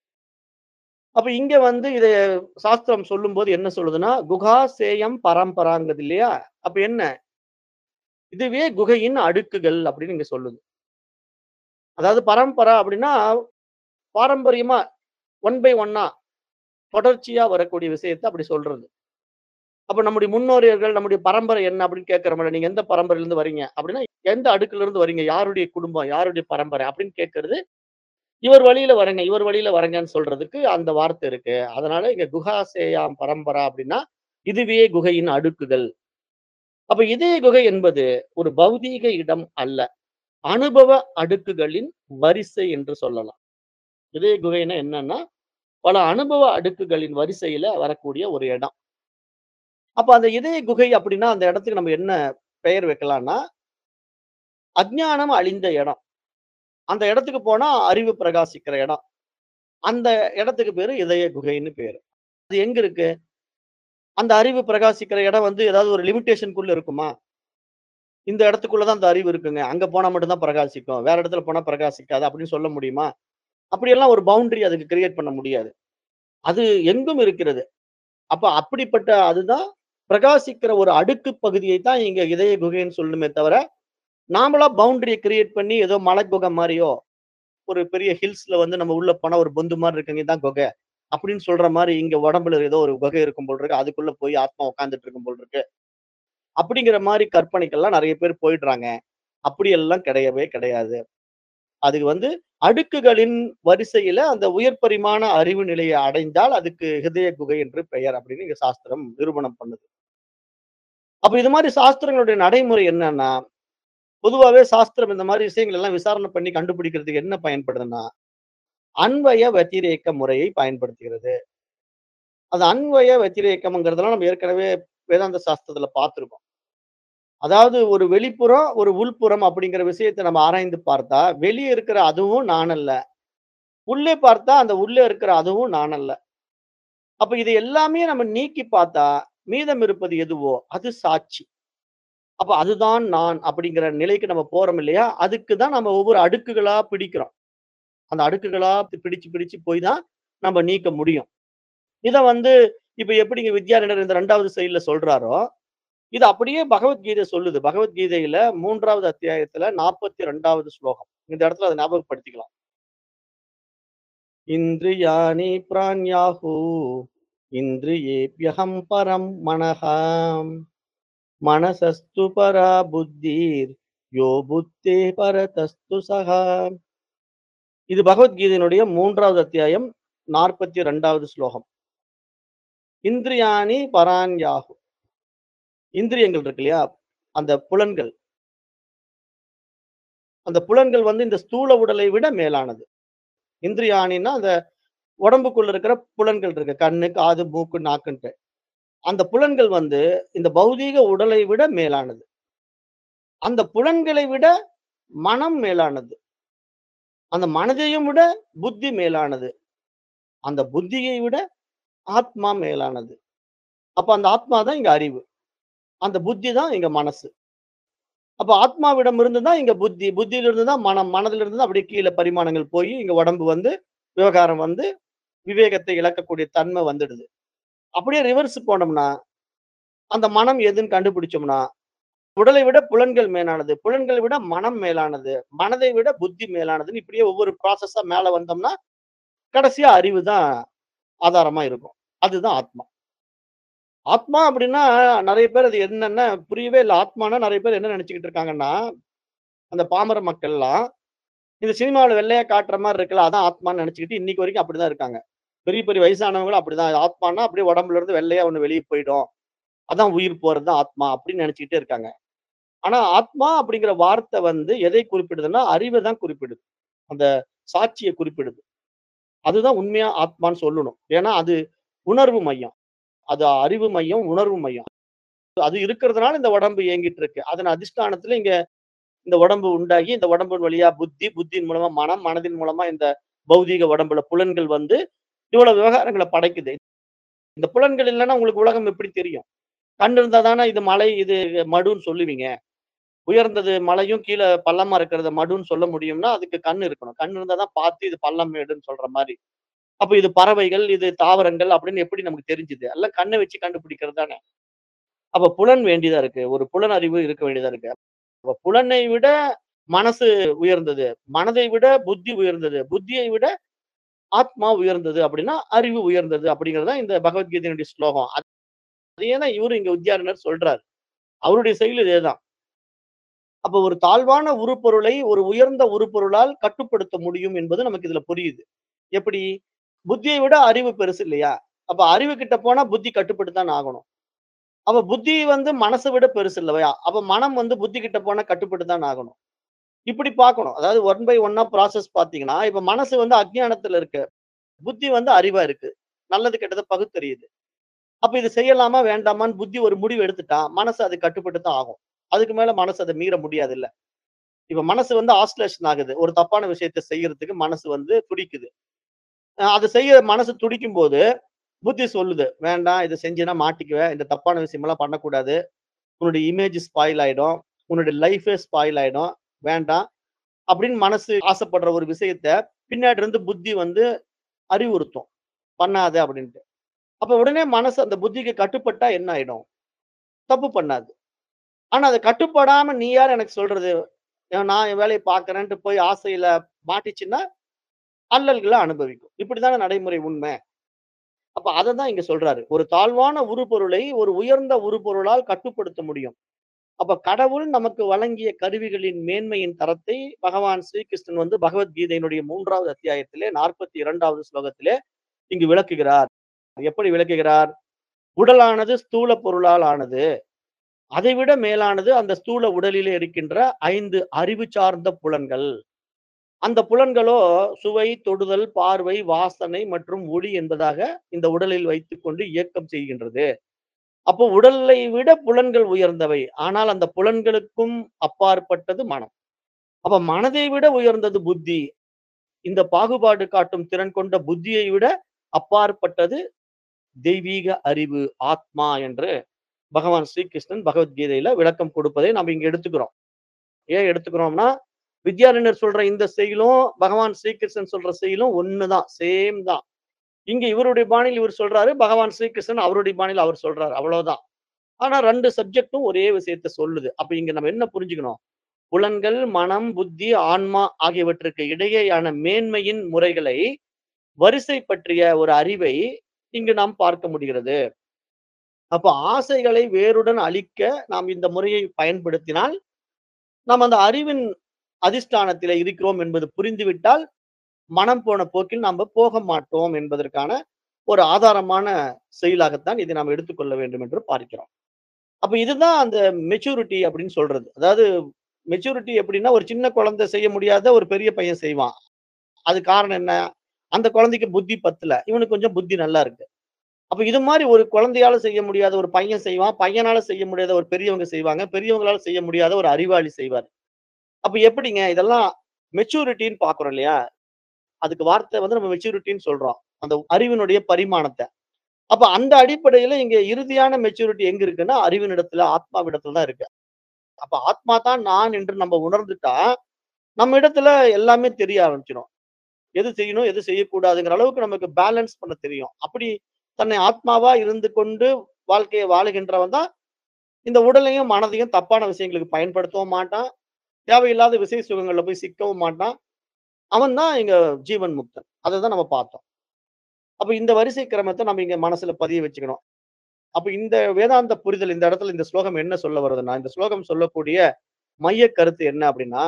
அப்ப இங்க வந்து இத சாஸ்திரம் சொல்லும்போது என்ன சொல்லுதுன்னா, குஹா சேயம் பரம்பராங்குது இல்லையா? அப்ப என்ன? இதுவே குகையின் அடுக்குகள் அப்படின்னு இங்க சொல்லுது. அதாவது பரம்பரா அப்படின்னா, பாரம்பரியமா ஒன் பை ஒன்னா தொடர்ச்சியா வரக்கூடிய விஷயத்த அப்படி சொல்றது. அப்ப நம்முடைய முன்னோரியர்கள், நம்முடைய பரம்பரை என்ன அப்படின்னு கேட்கிறோம்ல, நீங்க எந்த பரம்பரையிலிருந்து வரீங்க? அப்படின்னா, எந்த அடுக்குல இருந்து வரீங்க? யாருடைய குடும்பம்? யாருடைய பரம்பரை? அப்படின்னு கேட்கிறது, இவர் வழியில வரேங்க, இவர் வழியில வரேங்கன்னு சொல்றதுக்கு அந்த வார்த்தை இருக்கு. அதனால இங்க குஹா சேயாம் பரம்பரா அப்படின்னா, இதுவே குகையின் அடுக்குகள். அப்ப இதே குகை என்பது ஒரு பௌதீக இடம் அல்ல. அனுபவ அடுக்குகளின் வரிசை என்று சொல்லலாம். இதய குகைன்னா என்னன்னா, பல அனுபவ அடுக்குகளின் வரிசையில வரக்கூடிய ஒரு இடம். அப்ப அந்த இதய குகை அப்படின்னா, அந்த இடத்துக்கு நம்ம என்ன பெயர் வைக்கலாம்னா, அஞ்ஞானம் அழிந்த இடம். அந்த இடத்துக்கு போனா அறிவு பிரகாசிக்கிற இடம். அந்த இடத்துக்கு பேரு இதய குகைன்னு பேரு. அது எங்க இருக்கு? அந்த அறிவு பிரகாசிக்கிற இடம் வந்து ஏதாவது ஒரு லிமிட்டேஷன்க்குள்ள இருக்குமா? இந்த இடத்துக்குள்ள தான் அந்த அறிவு இருக்குங்க. அங்க போனா மட்டும் தான் பிரகாசிக்கும். வேற இடத்துல போனா பிரகாசிக்காது அப்படின்னு சொல்ல முடியுமா? அப்படியெல்லாம் ஒரு பவுண்டரி அதுக்கு கிரியேட் பண்ண முடியாது. அது எங்கும் இருக்கிறது. அப்ப அப்படிப்பட்ட அதுதான் பிரகாசிக்கிற ஒரு அடுக்கு பகுதியை தான் இங்க இதய குகைன்னு சொல்லணுமே தவிர, நாமளா பவுண்டரிய கிரியேட் பண்ணி ஏதோ மலை குகை மாரியோ, ஒரு பெரிய ஹில்ஸ்ல வந்து நம்ம உள்ள போனா ஒரு பொந்து மாரி இருக்குங்க இதான் குகை. அப்படின்னு சொல்ற மாரி இங்க உடம்புல ஏதோ ஒரு குகை இருக்கும் போல இருக்கு. அதுக்குள்ள போய் ஆத்மா உட்கார்ந்துட்டு இருக்கும் போல இருக்கு. அப்படிங்கிற மாரி கற்பனைக்கெல்லாம் நெறைய பேர் போயிடுறாங்க. அப்படியெல்லாம் கிடையவே கிடையாது. அது வந்து அடுக்குகளின் வரிசையில அந்த உயர் பரிமாண அறிவு நிலையை அடைந்தால் அதுக்கு ஹிருதய குகை என்று பெயர் அப்படின்னு இங்க சாஸ்திரம் நிரூபணம் பண்ணுது. அப்ப இது மாரி சாஸ்திரங்களுடைய நடைமுறை என்னன்னா, பொதுவாவே சாஸ்திரம் இந்த மாரி விஷயங்கள் எல்லாம் விசாரணை பண்ணி கண்டுபிடிக்கிறதுக்கு என்ன பயன்படுதுன்னா, அன்வய வத்திரேக்க முறையை பயன்படுத்துகிறது. அது அன்வய வத்திரேக்கம்ங்கிறதெல்லாம் நம்ம ஏற்கனவே வேதாந்த சாஸ்திரத்துல பார்த்திருக்கோம். அதாவது ஒரு வெளிப்புறம், ஒரு உள்புறம் அப்படிங்கிற விஷயத்த நம்ம ஆராய்ந்து பார்த்தா, வெளிய இருக்கிற அதுவும் நான் அல்ல. உள்ளே பார்த்தா அந்த உள்ளே இருக்கிற அதுவும் நான் அல்ல. அப்ப இது எல்லாமே நம்ம நீக்கி பார்த்தா, மீதம் இருப்பது எதுவோ அது சாட்சி. அப்ப அதுதான் நான் அப்படிங்கிற நிலைக்கு நம்ம போறோம் இல்லையா? அதுக்கு தான் நம்ம ஒவ்வொரு அடுக்குகளா பிடிக்கிறோம். அந்த அடுக்குகளா பிடிச்சு, பிடிச்சு போய் தான் நம்ம நீக்க முடியும். இத வந்து இப்ப எப்படிங்க வித்யாரண்யர் இந்த இரண்டாவது செயல்ல சொல்றாரோ, இது அப்படியே பகவத்கீதை சொல்லுது. பகவத்கீதையில மூன்றாவது அத்தியாயத்துல நாற்பத்தி இரண்டாவது ஸ்லோகம். இந்த இடத்துல அத ஞாபகப்படுத்திக்கலாம். இந்திரியாணி பிராண்யாஹு இந்திரியேப்யஹம் பரம் மனஹ மனசஸ்து பரா புத்திர் யோ புத்தே பரதஸ்து சகா. இது பகவத்கீதையினுடைய மூன்றாவது அத்தியாயம் நாற்பத்தி இரண்டாவது ஸ்லோகம். இந்திரியாணி பராண்யாஹு. இந்திரியங்கள் இருக்கு இல்லையா? அந்த புலன்கள். அந்த புலன்கள் வந்து இந்த ஸ்தூல உடலை விட மேலானது. இந்திரியாணின்னா அந்த உடம்புக்குள்ள இருக்கிற புலன்கள் இருக்கு. கண்ணு, காது, மூக்கு, நாக்குன்ட்டு. அந்த புலன்கள் வந்து இந்த பௌதீக உடலை விட மேலானது. அந்த புலன்களை விட மனம் மேலானது. அந்த மனதையும் விட புத்தி மேலானது. அந்த புத்தியை விட ஆத்மா மேலானது. அப்ப அந்த ஆத்மா தான் இங்க அறிவு. அந்த புத்தி தான் இங்க மனசு. அப்ப ஆத்மாவிடம் இருந்து தான் இங்க புத்தி. புத்தியிலிருந்து தான் மனம். மனதிலிருந்து தான் அப்படியே கீழ பரிமாணங்கள் போயி, இங்க உடம்பு வந்து விவகாரம் வந்து விவேகத்தை இழக்கக்கூடிய தன்மை வந்துடுது. அப்படியே ரிவர்ஸ் போனோம்னா, அந்த மனம் எதுன்னு கண்டுபிடிச்சோம்னா, உடலை விட புலன்கள் மேலானது. புலன்களை விட மனம் மேலானது. மனதை விட புத்தி மேலானதுன்னு இப்படியே ஒவ்வொரு ப்ராசஸா மேல வந்தோம்னா, கடைசியா அறிவு தான் ஆதாரமா இருக்கும். அதுதான் ஆத்மா. ஆத்மா அப்படின்னா நெறைய பேர் அது என்னன்னா புரியவே இல்ல. ஆத்மான்னா நெறைய பேர் என்ன நெனச்சுக்கிட்டு இருக்காங்கன்னா, அந்த பாமர மக்கள்லாம், இந்த சினிமாவுல வெள்ளையா காட்டுற மாரி இருக்குல்ல, அதான் ஆத்மான்னு நெனச்சுக்கிட்டு இன்னைக்கு வரைக்கும் அப்படிதான் இருக்காங்க. பெரிய பெரிய வயசானவங்களும் அப்படிதான். ஆத்மான்னா அப்படியே உடம்புல இருந்து வெள்ளையா ஒண்ணு வெளிய போயிடும். அதான் உயிர் போறது தான் ஆத்மா அப்படின்னு நெனச்சுக்கிட்டே இருக்காங்க. ஆனா ஆத்மா அப்படிங்கிற வார்த்தை வந்து எதை குறிப்பிடுதுன்னா, அறிவ தான் குறிப்பிடுது. அந்த சாட்சிய குறிப்பிடுது. அதுதான் உண்மையா ஆத்மான்னு சொல்லணும். ஏன்னா அது உணர்வு மையம். அது அறிவு மையம், உணர்வு மையம். அது இருக்கிறதுனால இந்த உடம்பு இயங்கிட்டு இருக்கு. அதன் அதிஷ்டானத்துல இங்க இந்த உடம்பு உண்டாகி, இந்த உடம்பின் வழியா புத்தி, புத்தியின் மூலமா மனம், மனதின் மூலமா இந்த பௌதீக உடம்புல புலன்கள் வந்து இவ்வளவு விவகாரங்கள படைக்குது. இந்த புலன்கள் இல்லன்னா உங்களுக்கு உலகம் எப்படி தெரியும்? கண் இருந்தா தானே இது மலை, இது மடுன்னு சொல்லுவீங்க. உயர்ந்தது மலையும், கீழ பள்ளமா இருக்கிறத மடுன்னு சொல்ல முடியும்னா, அதுக்கு கண் இருக்கணும். கண் இருந்தா தான் பார்த்து இது பள்ளம், மேடுன்னு சொல்ற மாரி. அப்ப இது பறவைகள், இது தாவரங்கள் அப்படின்னு எப்படி நமக்கு தெரிஞ்சுது? எல்லாம் கண்ண வச்சு கண்டுபிடிக்கிறது தானே. அப்ப புலன் வேண்டியதா இருக்கு. ஒரு புலன் அறிவு இருக்க வேண்டியதா இருக்கு. அப்ப புலனை விட மனசு உயர்ந்தது. மனதை விட புத்தி உயர்ந்தது. புத்தியை விட ஆத்மா உயர்ந்தது அப்படின்னா, அறிவு உயர்ந்தது அப்படிங்கிறது தான் இந்த பகவத்கீதையினுடைய ஸ்லோகம். அதே தான் இவரும் இங்க வித்யாரண்யர் சொல்றாரு. அவருடைய செயல் இதேதான். அப்ப ஒரு தாழ்வான உருப்பொருளை ஒரு உயர்ந்த உருப்பொருளால் கட்டுப்படுத்த முடியும் என்பது நமக்கு இதுல புரியுது. எப்படி? புத்தியை விட அறிவு பெருசு இல்லையா? அப்ப அறிவு கிட்ட போனா புத்தி கட்டுப்பட்டுத்தான் ஆகணும். அப்ப புத்தி வந்து மனச விட பெருசு இல்லையா? அப்ப மனம் வந்து புத்தி கிட்ட போனா கட்டுப்பட்டு தான் ஆகணும். இப்படி பார்க்கணும். அதாவது ஒன் பை ஒன்னா ப்ராசஸ் பார்த்தீங்கன்னா, இப்ப மனசு வந்து அஞ்ஞானத்துல இருக்கு. புத்தி வந்து அறிவா இருக்கு. நல்லது கெட்டத பகுத்தறியுது. அப்ப இது செய்யலாமா, வேண்டாமான்னு புத்தி ஒரு முடிவு எடுத்துட்டா, மனசு அது கட்டுப்பட்டு தான் ஆகும். அதுக்கு மேல மனசு அத மீற முடியாதுல்ல. இப்ப மனசு வந்து ஆஸ்லேஷன் ஆகுது. ஒரு தப்பான விஷயத்த செய்யறதுக்கு மனசு வந்து துடிக்குது. அ அத செய்ய மனசு துடிக்கும்போது, புத்தி சொல்லுது, "வேண்டாம் இத செஞ்சீன்னா மாட்டிக்குவ. இந்த தப்பான விஷயமெல்லாம் பண்ணக்கூடாது. உன்னுடைய இமேஜ் ஸ்பாயில் ஆயிடும். உன்னுடைய லைஃபே ஸ்பாயில் ஆயிடும். வேண்டாம்." அப்படின்னு மனசு ஆசைப்படுற ஒரு விஷயத்த பின்னாடி இருந்து புத்தி வந்து அறிவுறுத்தும். பண்ணாத அப்படின்ட்டு. அப்ப உடனே மனசு அந்த புத்திக்கு கட்டுப்பட்டா என்ன ஆயிடும்? தப்பு பண்ணாது. ஆனா அது கட்டுப்படாம நீ யார் எனக்கு சொல்றது? அ நான் என் வேலைய பார்க்கிறேன்ட்டு போய் ஆசையில மாட்டிச்சுன்னா, அல்லல்கள அனுபவிக்கும். இப்படித்தானே நடைமுறை உண்ம. அப்ப அததான் இங்க சொல்றாரு. ஒரு தாழ்வான உருப்பொருளை ஒரு உயர்ந்த உருப்பொருளால் கட்டுப்படுத்த முடியும். அப்ப கடவுள் நமக்கு வழங்கிய கருவிகளின் மேன்மையின் தரத்தை பகவான் ஸ்ரீகிருஷ்ணன் வந்து பகவத்கீதையினுடைய மூன்றாவது அத்தியாயத்திலே நாற்பத்தி இரண்டாவது ஸ்லோகத்திலே இங்கு விளக்குகிறார். எப்படி விளக்குகிறார்? உடலானது ஸ்தூல பொருளால் ஆனது. அதைவிட மேலானது அந்த ஸ்தூல உடலிலே இருக்கின்ற ஐந்து அறிவு சார்ந்த புலன்கள். அந்த புலன்களோ சுவை, தொடுதல், பார்வை, வாசனை மற்றும் ஒளி என்பதாக இந்த உடலில் வைத்துக்கொண்டு இயக்கம் செய்கின்றது. அப்போ உடலை விட புலன்கள் உயர்ந்தவை. ஆனால் அந்த புலன்களுக்கும் அப்பாற்பட்டது மனம். அப்ப மனதை விட உயர்ந்தது புத்தி. இந்த பாகுபாடு காட்டும் திறன் கொண்ட புத்தியை விட அப்பாற்பட்டது தெய்வீக அறிவு, ஆத்மா என்று பகவான் ஸ்ரீகிருஷ்ணன் பகவத்கீதையில விளக்கம் கொடுப்பதை நம்ம இங்க எடுத்துக்கிறோம். ஏன் எடுத்துக்கிறோம்னா, வித்யாரண்யர் சொல்ற இந்த செய்யுளும், பகவான் ஸ்ரீகிருஷ்ணன் சொல்ற செய்யுளும் ஒண்ணுதான். சேம் தான். இங்க இவருடைய பாணியில இவர் சொல்றாரு. பகவான் ஸ்ரீகிருஷ்ணன் அவருடைய பாணியில அவர் சொல்றாரு. அவ்வளவுதான். ஆனா ரெண்டு சப்ஜெக்டும் ஒரே விஷயத்த சொல்லுது. அப்ப இங்க நம்ம என்ன புரிஞ்சுக்கணும்? புலன்கள், மனம், புத்தி, ஆன்மா ஆகியவற்றுக்கு இடையேயான மேன்மையின் முறைகளை வரிசை பற்றிய ஒரு அறிவை இங்கு நாம் பார்க்க முடிகிறது. அப்ப ஆசைகளை வேருடன் அழிக்க நாம் இந்த முறையை பயன்படுத்தினால், நாம் அந்த அறிவின் அதிஷ்டானத்திலே இருக்கிறோம் என்பது புரிந்துவிட்டால், மனம் போன போக்கில் நாம போக மாட்டோம் என்பதற்கான ஒரு ஆதாரமான செயலாகத்தான் இதை நாம் எடுத்துக்கொள்ள வேண்டும் என்று பார்க்கிறோம். அப்ப இதுதான் அந்த மெச்சூரிட்டி அப்படின்னு சொல்றது. அதாவது மெச்சூரிட்டி எப்படின்னா, ஒரு சின்ன குழந்தை செய்ய முடியாத ஒரு பெரிய பையன் செய்வான். அது காரணம் என்ன? அந்த குழந்தைக்கு புத்தி பத்தல. இவனுக்கு கொஞ்சம் புத்தி நல்லா இருக்கு. அப்ப இது மாரி ஒரு குழந்தையால செய்ய முடியாத ஒரு பையன் செய்வான். பையனால செய்ய முடியாத ஒரு பெரியவங்க செய்வாங்க. பெரியவங்களால செய்ய முடியாத ஒரு அறிவாளி செய்வார். அப்ப எப்படிங்க இதெல்லாம் மெச்சூரிட்டின்னு பார்க்குறோம் இல்லையா? அதுக்கு வார்த்தை வந்து நம்ம மெச்சூரிட்டின்னு சொல்றோம். அந்த அறிவினுடைய பரிமாணத்த. அப்ப அந்த அடிப்படையில இங்க இறுதியான மெச்சூரிட்டி எங்க இருக்குன்னா, அறிவினிடத்துல, ஆத்மாவிடத்துல தான் இருக்கு. அப்ப ஆத்மா தான் நான் என்று நம்ம உணர்ந்துட்டா, நம்ம இடத்துல எல்லாமே தெரிய ஆரம்பிச்சுரும். எது செய்யணும், எது செய்யக்கூடாதுங்கிற அளவுக்கு நமக்கு பேலன்ஸ் பண்ண தெரியும். அப்படி தன்னை ஆத்மாவா இருந்து கொண்டு வாழ்க்கைய வாழுகின்றவன் தான், இந்த உடலையும், மனதையும் தப்பான விஷயங்களுக்கு பயன்படுத்தவும் மாட்டான். தேவையில்லாத விசை சுகங்கள்ல போய் சிக்கவும் மாட்டான். அவன் தான் இங்க ஜீவன் முக்தன். அததான் நம்ம பார்த்தோம். அப்ப இந்த வரிசை கிரமத்த நம்ம இங்க மனசுல பதிய வச்சுக்கணும். அப்ப இந்த வேதாந்த புரிதல் இந்த இடத்துல இந்த ஸ்லோகம் என்ன சொல்ல வருதுன்னா, இந்த ஸ்லோகம் சொல்லக்கூடிய மையக் கருத்து என்ன அப்படின்னா,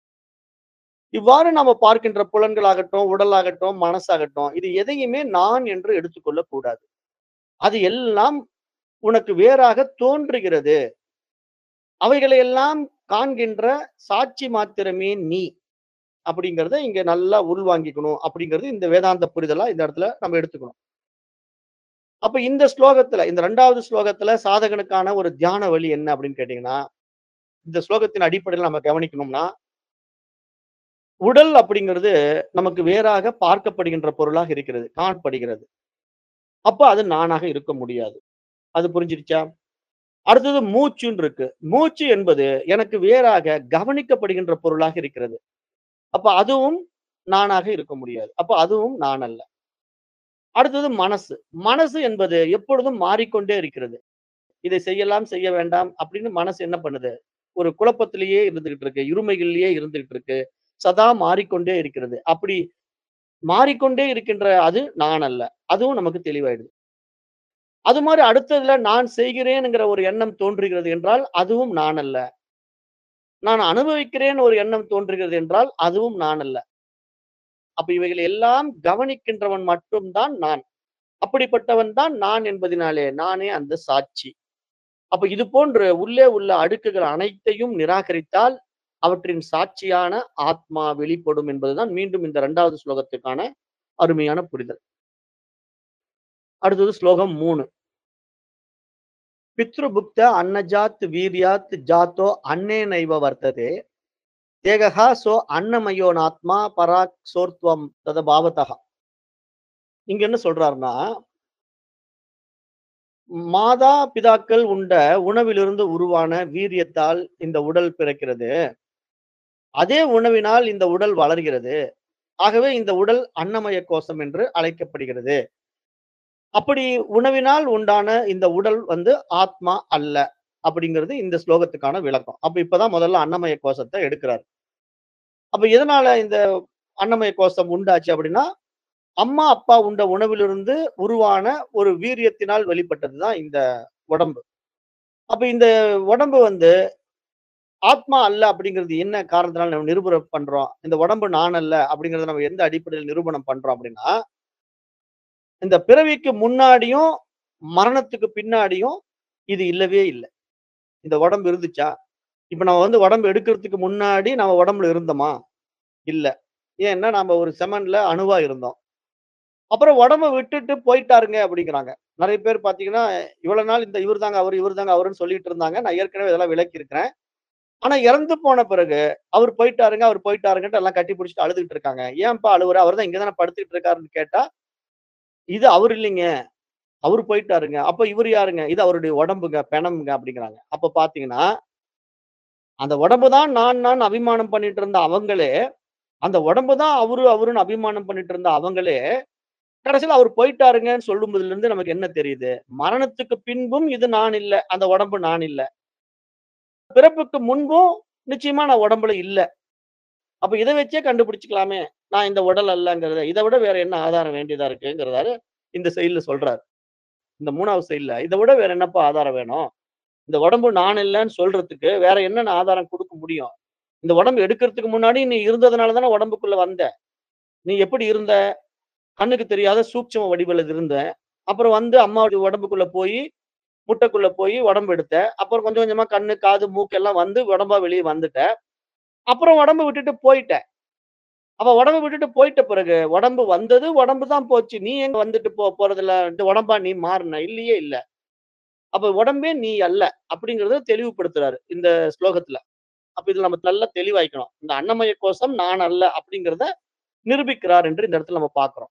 இவ்வாறு நாம பார்க்கின்ற புலன்களாகட்டும், உடலாகட்டும், மனசாகட்டும், இது எதையுமே நான் என்று எடுத்துக்கொள்ளக் கூடாது. அது எல்லாம் உனக்கு வேறாக தோன்றுகிறது. அவைகளை எல்லாம் காண்கின்ற சாட்சி மாத்திரமே நீ. அப்படிங்கிறத இங்க நல்லா உள்வாங்கிக்கணும். அப்படிங்கிறது இந்த வேதாந்த புரிதலா இந்த இடத்துல நம்ம எடுத்துக்கணும். அப்ப இந்த ஸ்லோகத்துல, இந்த இரண்டாவது ஸ்லோகத்துல சாதகனுக்கான ஒரு தியான வழி என்ன அப்படின்னு கேட்டீங்கன்னா, இந்த ஸ்லோகத்தின் அடிப்படையில நம்ம கவனிக்கணும்னா, உடல் அப்படிங்கிறது நமக்கு வேறாக பார்க்கப்படுகின்ற பொருளாக இருக்கிறது. காணப்படுகிறது. அப்ப அது நானாக இருக்க முடியாது. அது புரிஞ்சிருச்சா? அடுத்தது மூச்சுன்னு இருக்கு. மூச்சு என்பது எனக்கு வேறாக கவனிக்கப்படுகின்ற பொருளாக இருக்கிறது. அப்ப அதுவும் நானாக இருக்க முடியாது. அப்ப அதுவும் நான் அல்ல. அடுத்தது மனசு. மனசு என்பது எப்பொழுதும் மாறிக்கொண்டே இருக்கிறது. இதை செய்யலாம், செய்ய வேண்டாம் அப்படின்னு மனசு என்ன பண்ணுது? ஒரு குழப்பத்திலேயே இருந்துகிட்டு இருக்கு. இருமைகளிலேயே இருந்துகிட்டு இருக்கு. சதா மாறிக்கொண்டே இருக்கிறது. அப்படி மாறிக்கொண்டே இருக்கின்ற அது நான் அல்ல. அதுவும் நமக்கு தெளிவாயிடுது. அது மாரி அடுத்ததுல நான் செய்கிறேன்ங்கிற ஒரு எண்ணம் தோன்றுகிறது என்றால், அதுவும் நான் அல்ல. நான் அனுபவிக்கிறேன் ஒரு எண்ணம் தோன்றுகிறது என்றால், அதுவும் நான் அல்ல. அப்ப இவைகளை எல்லாம் கவனிக்கின்றவன் மட்டும் தான் நான். அப்படிப்பட்டவன் தான் நான் என்பதினாலே, நானே அந்த சாட்சி. அப்ப இது போன்று உள்ளே உள்ள அடுக்குகள் அனைத்தையும் நிராகரித்தால், அவற்றின் சாட்சியான ஆத்மா வெளிப்படும் என்பதுதான் மீண்டும் இந்த இரண்டாவது ஸ்லோகத்துக்கான அருமையான புரிதல். அடுத்தது ஸ்லோகம் மூன்று. பித்ருபுக்த அன்னஜாத் வீர்யாத் ஜாத்தோ அன்னேனைவ வர்த்ததே. தேகஹ சோ அன்னமயோனாத்மா பராக் சோர்த்வம் ததபாவதः. இங்க என்ன சொல்றாருன்னா, மாதா பிதாக்கள் உண்ட உணவிலிருந்து உருவான வீரியத்தால் இந்த உடல் பிறக்கிறது. அதே உணவினால் இந்த உடல் வளர்கிறது. ஆகவே இந்த உடல் அன்னமய கோஷம் என்று அழைக்கப்படுகிறது. அப்படி உணவினால் உண்டான இந்த உடல் வந்து ஆத்மா அல்ல. அப்படிங்கிறது இந்த ஸ்லோகத்துக்கான விளக்கம். அப்ப இப்பதான் முதல்ல அன்னமய கோஷத்த எடுக்குறாரு. அப்ப எதனால இந்த அன்னமய கோஷம் உண்டாச்சு அப்படின்னா, அம்மா, அப்பா உண்ட உணவிலிருந்து உருவான ஒரு வீரியத்தினால் வெளிப்பட்டது தான் இந்த உடம்பு. அப்ப இந்த உடம்பு வந்து ஆத்மா அல்ல அப்படிங்கிறது என்ன காரணத்தினால நம்ம நிரூபணம் பண்றோம்? இந்த உடம்பு நான் அல்ல அப்படிங்கிறத நம்ம எந்த அடிப்படையில் நிரூபணம் பண்றோம் அப்படின்னா, இந்த பிறவிக்கு முன்னாடியும், மரணத்துக்கு பின்னாடியும் இது இல்லவே இல்ல. இந்த உடம்பு இருந்துச்சா? இப்ப நம்ம வந்து உடம்பு எடுக்கிறதுக்கு முன்னாடி நம்ம உடம்புல இருந்தோமா? இல்ல. ஏன்னா நாம ஒரு செமண்ல அணுவா இருந்தோம். அப்புறம் உடம்ப விட்டுட்டு போயிட்டாருங்க அப்படிங்கிறாங்க. நெறைய பேர் பார்த்தீங்கன்னா, இவ்வளவு நாள் இந்த இவரு தாங்க அவரு, இவரு தாங்க அவருன்னு சொல்லிட்டு இருந்தாங்க. நான் ஏற்கனவே இதெல்லாம் விளக்கியிருக்கிறேன். ஆனா இறந்து போன பிறகு, அவரு போயிட்டாருங்க, அவரு போயிட்டாருங்கன்ட்டு எல்லாம் கட்டி பிடிச்சுட்டு அழுதுட்டு இருக்காங்க. ஏன்பா அழுவுற? அவரு தான் இங்க தானே படுத்துட்டு இருக்காருன்னு கேட்டா, இது அவரு இல்லைங்க. அவரு போயிட்டாருங்க. அப்ப இவரு யாருங்க? இது அவருடைய உடம்புங்க, பிணம்ங்க அப்படிங்கிறாங்க. அப்ப பார்த்தீங்கன்னா, அந்த உடம்பு தான் நான் நான் அபிமானம் பண்ணிட்டு இருந்த அவங்களே, அந்த உடம்பு தான் அவரு அவருன்னு அபிமானம் பண்ணிட்டு இருந்த அவங்களே, கடைசியில அவரு போயிட்டாருங்கன்னு சொல்லும்போதிலிருந்து நமக்கு என்ன தெரியுது? மரணத்துக்கு பின்பும் இது நான் இல்ல. அந்த உடம்பு நான் இல்ல. பிறப்புக்கு முன்பும் நிச்சயமா நான் உடம்புல இல்ல. அப்ப இத வச்சே கண்டுபிடிச்சுக்கலாமே! நான் இந்த உடல் அல்லங்கிறத. இத விட வேற என்ன ஆதாரம் வேண்டியதா இருக்குங்கிறதாரு இந்த செய்யுள்ல சொல்றாரு. இந்த மூன்றாவது செய்யுள்ல. இத விட வேற என்னப்பா ஆதாரம் வேணும்? இந்த உடம்பு நான் இல்லன்னு சொல்றதுக்கு வேற என்னென்ன ஆதாரம் குடுக்க முடியும்? இந்த உடம்பு எடுக்கிறதுக்கு முன்னாடி நீ இருந்ததுனால தானே உடம்புக்குள்ள வந்த. நீ எப்படி இருந்த? கண்ணுக்கு தெரியாத சூட்சும வடிவில இருந்த. அப்புறம் வந்து அம்மாவுடைய உடம்புக்குள்ள போயி, முட்டைக்குள்ள போயி உடம்பு எடுத்த. அப்புறம் கொஞ்சம் கொஞ்சமா கண்ணு, காது, மூக்கு எல்லாம் வந்து உடம்பா வெளிய வந்துட்ட. அப்புறம் உடம்ப விட்டுட்டு போயிட்ட. அப்ப உடம்ப விட்டுட்டு போயிட்ட பிறகு, உடம்பு வந்தது, உடம்பு தான் போச்சு. நீ எங்க வந்துட்டு போ போறதில்ல? இந்த உடம்பா நீ மாறுன? இல்லையே இல்ல. அப்ப உடம்பே நீ அல்ல. அப்படிங்கிறத தெளிவுபடுத்துறாரு இந்த ஸ்லோகத்துல. அப்ப இதுல நம்ம நல்லா தெளிவாயிக்கணும். இந்த அன்னமய கோஷம் நான் அல்ல அப்படிங்கிறத நிரூபிக்கிறார் என்று இந்த இடத்துல நம்ம பார்க்கிறோம்.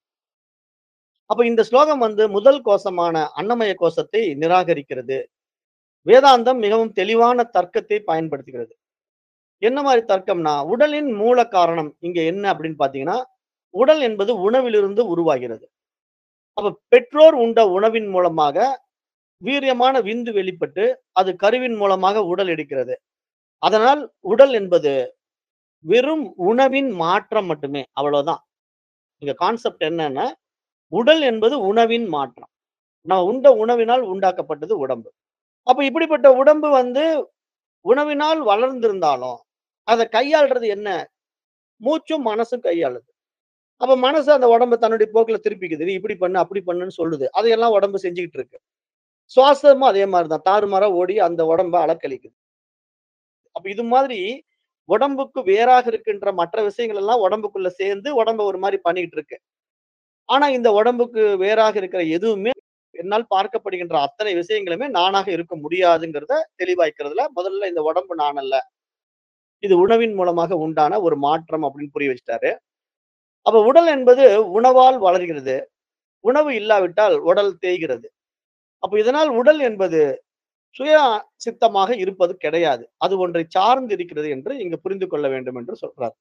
அப்ப இந்த ஸ்லோகம் வந்து முதல் கோஷமான அன்னமய கோஷத்தை நிராகரிக்கிறது. வேதாந்தம் மிகவும் தெளிவான தர்க்கத்தை பயன்படுத்துகிறது. என்ன மாரி தர்க்கம்னா, உடலின் மூல காரணம் இங்க என்ன அப்படின்னு பார்த்தீங்கன்னா, உடல் என்பது உணவிலிருந்து உருவாகிறது. அப்ப பெற்றோர் உண்ட உணவின் மூலமாக வீரியமான விந்து வெளிப்பட்டு, அது கருவின் மூலமாக உடல் எடுக்கிறது. அதனால் உடல் என்பது வெறும் உணவின் மாற்றம் மட்டுமே. அவ்வளவுதான். இங்க கான்செப்ட் என்னன்னா, உடல் என்பது உணவின் மாற்றம். நம்ம உண்ட உணவினால் உண்டாக்கப்பட்டது உடம்பு. அப்ப இப்படிப்பட்ட உடம்பு வந்து உணவினால் வளர்ந்திருந்தாலும், அத கையாள்றது என்ன? மூச்சும், மனசும் கையாளுது. அப்ப மனசு அந்த உடம்ப தன்னுடைய போக்குல திருப்பிக்குது. நீ இப்படி பண்ணு, அப்படி பண்ணுன்னு சொல்லுது. அதையெல்லாம் உடம்பு செஞ்சுகிட்டு இருக்கு. சுவாசமும் அதே மாரி தான். தாறுமாறா ஓடி அந்த உடம்ப அலக்களிக்குது. அப்ப இது மாதிரி உடம்புக்கு வேறாக இருக்கின்ற மற்ற விஷயங்கள் எல்லாம் உடம்புக்குள்ள சேர்ந்து உடம்ப ஒரு மாரி பண்ணிட்டு இருக்கு. ஆனா இந்த உடம்புக்கு வேறாக இருக்கிற எதுவுமே என்னால் பார்க்கப்படுகின்ற அத்தனை விஷயங்களுமே நானாக இருக்க முடியாதுங்கிறத தெளிவாய்க்கிறதுல முதல்ல இந்த உடம்பு நான் அல்ல. இது உணவின் மூலமாக உண்டான ஒரு மாற்றம் அப்படின்னு புரிய வச்சுட்டாரு. அப்ப உடல் என்பது உணவால் வளர்கிறது. உணவு இல்லாவிட்டால் உடல் தேய்கிறது. அப்ப இதனால் உடல் என்பது சுய சித்தமாக இருப்பது கிடையாது. அது ஒன்றை சார்ந்து இருக்கிறது என்று இங்க புரிந்து கொள்ள வேண்டும் என்று சொல்றார்.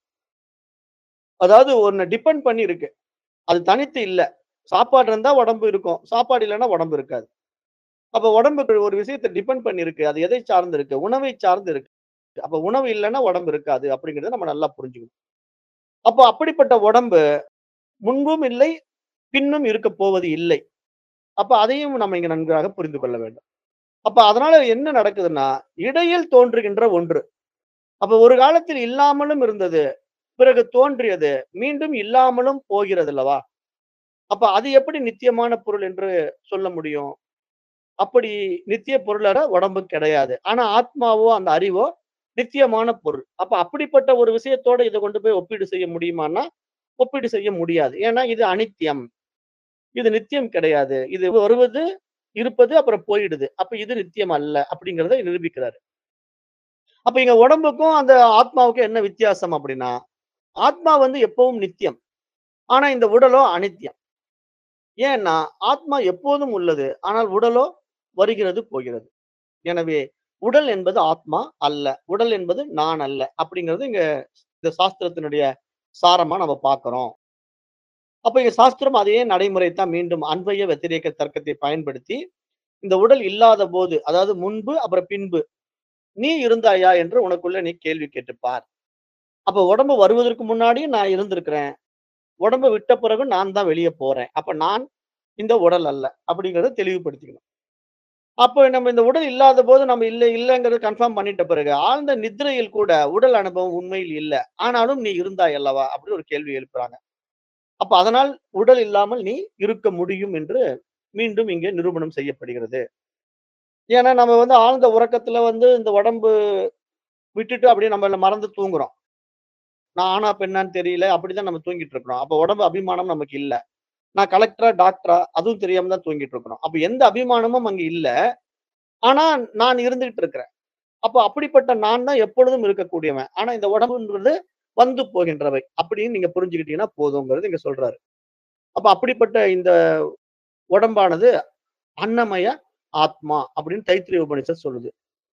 அதாவது ஒண்ண டிபெண்ட் பண்ணி இருக்கு. அது தனித்து இல்ல. சாப்பாடு இருந்தா உடம்பு இருக்கும். சாப்பாடு இல்லன்னா உடம்பு இருக்காது. அப்ப உடம்புக்கு ஒரு விஷயத்த டிபெண்ட் பண்ணி இருக்கு. அது எதை சார்ந்து இருக்கு? உணவை சார்ந்து இருக்கு. அப்ப உணவு இல்லன்னா உடம்பு இருக்காது அப்படிங்கிறத நம்ம நல்லா புரிஞ்சுக்கணும். அப்போ அப்படிப்பட்ட உடம்பு முன்பும் இல்லை, பின்னும் இருக்கப் போவது இல்லை. அப்ப அதையும் நம்ம இங்க நன்றாக புரிந்து கொள்ள வேண்டும். அப்ப அதனால என்ன நடக்குதுன்னா, இடையில் தோன்றுகின்ற ஒன்று. அப்ப ஒரு காலத்தில் இல்லாமலும் இருந்தது. பிறகு தோன்றியது. மீண்டும் இல்லாமலும் போகிறது அல்லவா? அப்ப அது எப்படி நித்தியமான பொருள் என்று சொல்ல முடியும்? அப்படி நித்திய பொருளற உடம்பு கிடையாது. ஆனா ஆத்மாவோ, அந்த அறிவோ நித்தியமான பொருள். அப்ப அப்படிப்பட்ட ஒரு விஷயத்தோட இத கொண்டு போய் ஒப்பீடு செய்ய முடியுமான்னா, ஒப்பீடு செய்ய முடியாது. ஏன்னா இது அனித்தியம். இது நித்தியம் கிடையாது. இது வருவது, இருப்பது, அப்புறம் போயிடுது. அப்ப இது நித்தியம் அல்ல அப்படிங்கிறத நிரூபிக்கிறாரு. அப்ப இங்க உடம்புக்கும் அந்த ஆத்மாவுக்கும் என்ன வித்தியாசம் அப்படின்னா, ஆத்மா வந்து எப்பவும் நித்தியம். ஆனா இந்த உடலோ அனித்தியம். ஏன்னா, ஆத்மா எப்போதும் உள்ளது. ஆனால் உடலோ வருகிறது, போகிறது. எனவே உடல் என்பது ஆத்மா அல்ல. உடல் என்பது நான் அல்ல. அப்படிங்கிறது இங்க இந்த சாஸ்திரத்தினுடைய சாரமா நம்ம பார்க்கிறோம். அப்ப இங்க சாஸ்திரம் அதே நடைமுறை தான் மீண்டும் அன்வய வத்திரேக தர்க்கத்தை பயன்படுத்தி, இந்த உடல் இல்லாத போது, அதாவது முன்பு, அப்புறம் பின்பு, நீ இருந்தாயா என்று உனக்குள்ள நீ கேள்வி கேட்டுப் பார். அப்ப உடம்பு வருவதற்கு முன்னாடியும் நான் இருந்திருக்கிறேன். உடம்ப விட்ட பிறகும் நான் தான் வெளிய போறேன். அப்ப நான் இந்த உடல் அல்ல. அப்படிங்கிறத தெளிவுபடுத்திக்கணும். அப்ப நம்ம இந்த உடல் இல்லாத போது நம்ம இல்ல இல்லங்கிறத கன்ஃபார்ம் பண்ணிட்ட பிறகு, ஆழ்ந்த நித்திரையில் கூட உடல் அனுபவம் உண்மையில் இல்ல. ஆனாலும் நீ இருந்தாய் அல்லவா? அப்படின்னு ஒரு கேள்வி எழுப்புறாங்க. அப்ப அதனால் உடல் இல்லாமல் நீ இருக்க முடியும் என்று மீண்டும் இங்கே நிரூபணம் செய்யப்படுகிறது. ஏன்னா நம்ம வந்து ஆழ்ந்த உறக்கத்துல வந்து இந்த உடம்பு விட்டுட்டு அப்படியே நம்மள மறந்து தூங்குறோம். நான் ஆணா, பெண்ணான்னு தெரியல. அப்படிதான் நம்ம தூங்கிட்டு இருக்கிறோம். அப்ப உடம்பு அபிமானம் நமக்கு இல்ல. நான் கலெக்டரா, டாக்டரா அதுவும் தெரியாம தான் தூங்கிட்டு இருக்கிறோம். அப்ப எந்த அபிமானமும் அங்க இல்ல. ஆனா நான் இருந்துகிட்டு இருக்கிறேன். அப்ப அப்படிப்பட்ட நான் தான் எப்பொழுதும் இருக்கக்கூடியவன். ஆனா இந்த உடம்புன்றது வந்து போகின்றவை. அப்படின்னு நீங்க புரிஞ்சுக்கிட்டீங்கன்னா போதும்ங்கிறது இங்க சொல்றாரு. அப்ப அப்படிப்பட்ட இந்த உடம்பானது அன்னமய ஆத்மா அப்படின்னு தைத்திரிய உபனிஷத் சொல்லுது.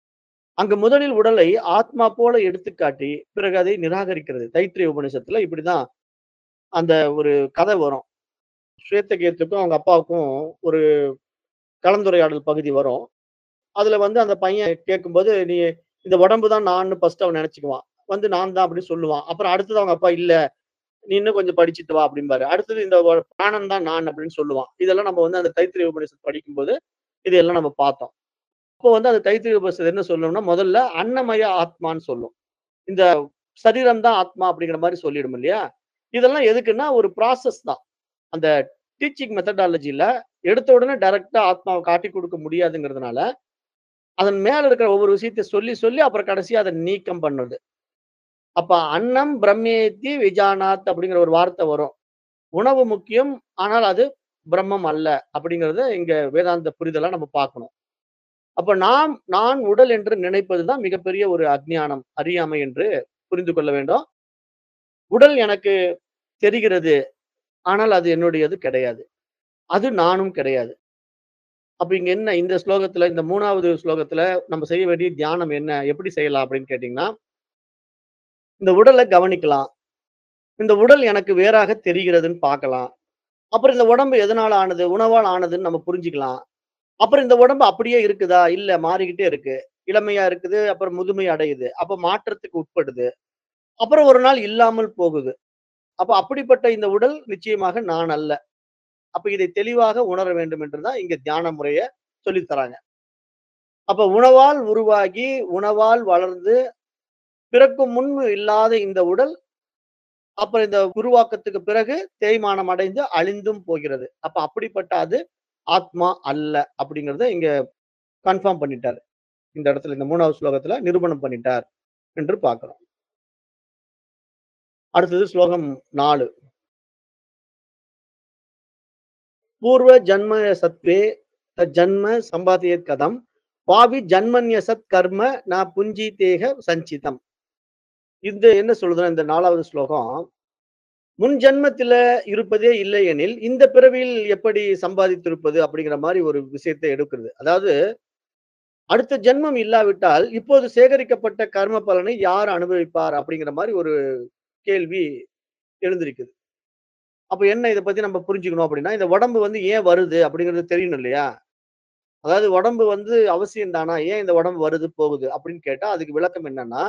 அங்கு முதலில் உடலை ஆத்மா போல எடுத்துக்காட்டி, பிறகு அதை நிராகரிக்கிறது. தைத்திரிய உபனிஷத்துல இப்படிதான் அந்த ஒரு கதை வரும். ஸ்வேதகேத்துக்கும் அவங்க அப்பாவுக்கும் ஒரு கலந்துரையாடல் பகுதி வரும். அதுல வந்து அந்த பையன் கேட்கும்போது, "நீ இந்த உடம்பு தான் நான்னு" ஃபர்ஸ்ட் அவன் நெனச்சுக்குவான். வந்து நான் தான் அப்படின்னு சொல்லுவான். அப்புறம் அடுத்தது அவங்க அப்பா, "இல்ல, நீ இன்னும் கொஞ்சம் படிச்சுட்டு வா" அப்படிம்பாரு. அடுத்தது இந்த ஒ பிராணன் தான் நான் அப்படின்னு சொல்லுவான். இதெல்லாம் நம்ம வந்து அந்த தைத்திரிய உபநிஷத் படிக்கும்போது, இதெல்லாம் நம்ம பார்த்தோம். அப்போ வந்து அந்த தைத்திரிய உபநிஷத் என்ன சொல்லும்னா, முதல்ல அன்னமய ஆத்மான்னு சொல்லும். இந்த சரீரம் தான் ஆத்மா அப்படிங்கிற மாரி சொல்லிடும் இல்லையா? இதெல்லாம் எதுக்குன்னா, ஒரு ப்ராசஸ் தான். அந்த டீச்சிங் மெத்தடாலஜில எடுத்த உடனே டைரக்ட்டா ஆத்மாவ காட்டிக் குடுக்க முடியாதுங்கிறதுனால, அதன் மேல இருக்கிற ஒவ்வொரு விஷயத்த சொல்லி, சொல்லி அப்புறம் கடைசியா அத நீக்கம் பண்றது. அப்ப அன்னம் பிரம்மேத்தி விஜானாத் அப்படிங்கிற ஒரு வார்த்தை வரும். உணவு முக்கியம். ஆனால் அது பிரம்மம் அல்ல. அப்படிங்கிறத இங்க வேதாந்த புரிதலா நம்ம பார்க்கணும். அப்ப நாம் நான் உடல் என்று நினைப்பது தான் மிகப்பெரிய ஒரு அஞ்ஞானம், அறியாமை என்று புரிந்து கொள்ள வேண்டும். உடல் எனக்கு தெரிகிறது. ஆனால் அது என்னுடையது கிடையாது. அது நானும் கிடையாது. அப்ப இங்க என்ன இந்த ஸ்லோகத்துல இந்த மூன்றாவது ஸ்லோகத்துல நம்ம செய்ய வேண்டிய தியானம் என்ன? எப்படி செய்யலாம் அப்படின்னு கேட்டீங்கன்னா, இந்த உடல கவனிக்கலாம். இந்த உடல் எனக்கு வேறாக தெரிகிறதுன்னு பார்க்கலாம். அப்புறம் இந்த உடம்பு எதனால ஆனது? உணவால் ஆனதுன்னு நம்ம புரிஞ்சுக்கலாம். அப்புறம் இந்த உடம்பு அப்படியே இருக்குதா? இல்ல மாறிக்கிட்டே இருக்கு. இளமையா இருக்குது, அப்புறம் முதுமை அடையுது. அப்ப மாற்றத்துக்கு உட்படுது. அப்புறம் ஒரு நாள் இல்லாமல் போகுது. அப்ப அப்படிப்பட்ட இந்த உடல் நிச்சயமாக நான் அல்ல. அப்ப இதை தெளிவாக உணர வேண்டும் என்று தான் இங்க தியான முறைய சொல்லித் தராங்க. அப்ப உணவால் உருவாகி, உணவால் வளர்ந்து, பிறக்கும் முன் இல்லாத இந்த உடல், அப்புறம் இந்த உருவாக்கத்துக்கு பிறகு தேய்மானம் அடைந்து அழிந்தும் போகிறது. அப்ப அப்படிப்பட்ட அது ஆத்மா அல்ல அப்படிங்கிறத இங்க கன்ஃபார்ம் பண்ணிட்டாரு. இந்த இடத்துல இந்த மூன்றாவது ஸ்லோகத்துல நிரூபணம் பண்ணிட்டார் என்று பார்க்கிறோம். அடுத்தது ஸ்லோகம் நான்கு. பூர்வ ஜன்ம சத்வே தஜ்ஜன்ம சம்பாதயேத் கதம் பாவி ஜன்மன்யசத் கர்ம ந புஞ்சீதேக சஞ்சிதம். இது என்ன சொல்லுதுன்னா இந்த நான்காவது ஸ்லோகம், முன் ஜன்மத்தில இருப்பதே இல்லையெனில், இந்த பிறவியில் எப்படி சம்பாதித்திருப்பது அப்படிங்கிற மாரி ஒரு விஷயத்தை எடுக்குறது. அதாவது அடுத்த ஜென்மம் இல்லாவிட்டால், இப்போது சேகரிக்கப்பட்ட கர்ம பலனை யார் அனுபவிப்பார்? அப்படிங்கிற மாரி ஒரு கேள்வி எழுந்திருக்குது. அப்ப என்ன இத பத்தி நம்ம புரிஞ்சுக்கணும் அப்படின்னா, இந்த உடம்பு வந்து ஏன் வருது அப்படிங்கிறது தெரியணும் இல்லையா? அதாவது உடம்பு வந்து அவசியம் தானா? ஏன் இந்த உடம்பு வருது, போகுது அப்படின்னு கேட்டா, அதுக்கு விளக்கம் என்னன்னா,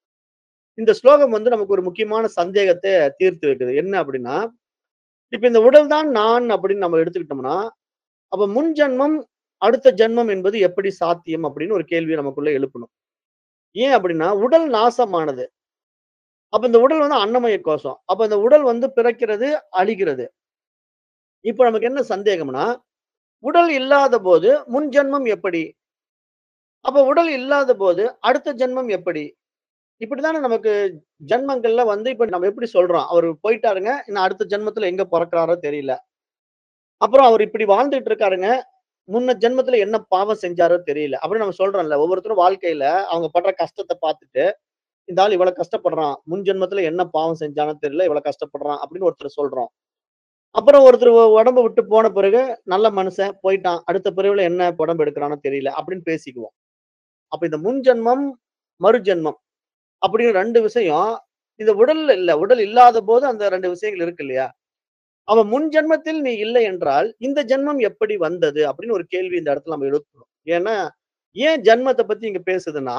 இந்த ஸ்லோகம் வந்து நமக்கு ஒரு முக்கியமான சந்தேகத்த தீர்த்து வைக்குது. என்ன அப்படின்னா, இப்ப இந்த உடல் தான் நான் அப்படின்னு நம்ம எடுத்துக்கிட்டோம்னா, அப்ப முன் ஜன்மம், அடுத்த ஜன்மம் என்பது எப்படி சாத்தியம்? அப்படின்னு ஒரு கேள்விய நமக்குள்ள எழுப்பணும். ஏன் அப்படின்னா, உடல் நாசமானது. அப்ப இந்த உடல் வந்து அன்னமய கோஷம். அப்ப இந்த உடல் வந்து பிறக்கிறது, அழிகிறது. இப்ப நமக்கு என்ன சந்தேகம்னா, உடல் இல்லாதபோது முன் ஜன்மம் எப்படி? அப்ப உடல் இல்லாதபோது அடுத்த ஜன்மம் எப்படி? இப்படித்தானே நமக்கு ஜன்மங்கள்ல வந்து இப்ப நம்ம எப்படி சொல்றோம்? அவரு போயிட்டாருங்க. இன்னும் அடுத்த ஜன்மத்துல எங்க பொறக்குறாரோ தெரியல. அப்புறம் அவரு இப்படி வாழ்ந்துட்டு இருக்காருங்க. முன்ன ஜென்மத்துல என்ன பாவம் செஞ்சாரோ தெரியல. அப்படின்னு நம்ம சொல்றோம்ல. ஒவ்வொருத்தரும் வாழ்க்கையில அவங்க படுற கஷ்டத்த பார்த்துட்டு, இந்த ஆள் இவ்வளவு கஷ்டப்படுறான். முன் ஜென்மத்துல என்ன பாவம் செஞ்சானோ தெரியல. இவ்வளவு கஷ்டப்படுறான் அப்படின்னு ஒருத்தர் சொல்றோம். அப்புறம் ஒருத்தர் உ உடம்ப விட்டு போன பிறகு, நல்ல மனுஷன் போயிட்டான். அடுத்த பிறவில என்ன உடம்பு எடுக்குறானோ தெரியல அப்படின்னு பேசிக்குவோம். அப்ப இந்த முன் ஜென்மம், மறு ஜென்மம் அப்படின்னு ரெண்டு விஷயம் இந்த உடல்ல இல்ல. உடல் இல்லாதபோது அந்த ரெண்டு விஷயங்கள் இருக்கு இல்லையா? அவன் முன் ஜென்மத்தில் நீ இல்லை என்றால், இந்த ஜென்மம் எப்படி வந்தது? அப்படின்னு ஒரு கேள்வி இந்த இடத்துல நம்ம எழுப்பணும். ஏன்னா, ஏன் ஜன்மத்த பத்தி இங்க பேசுதுன்னா,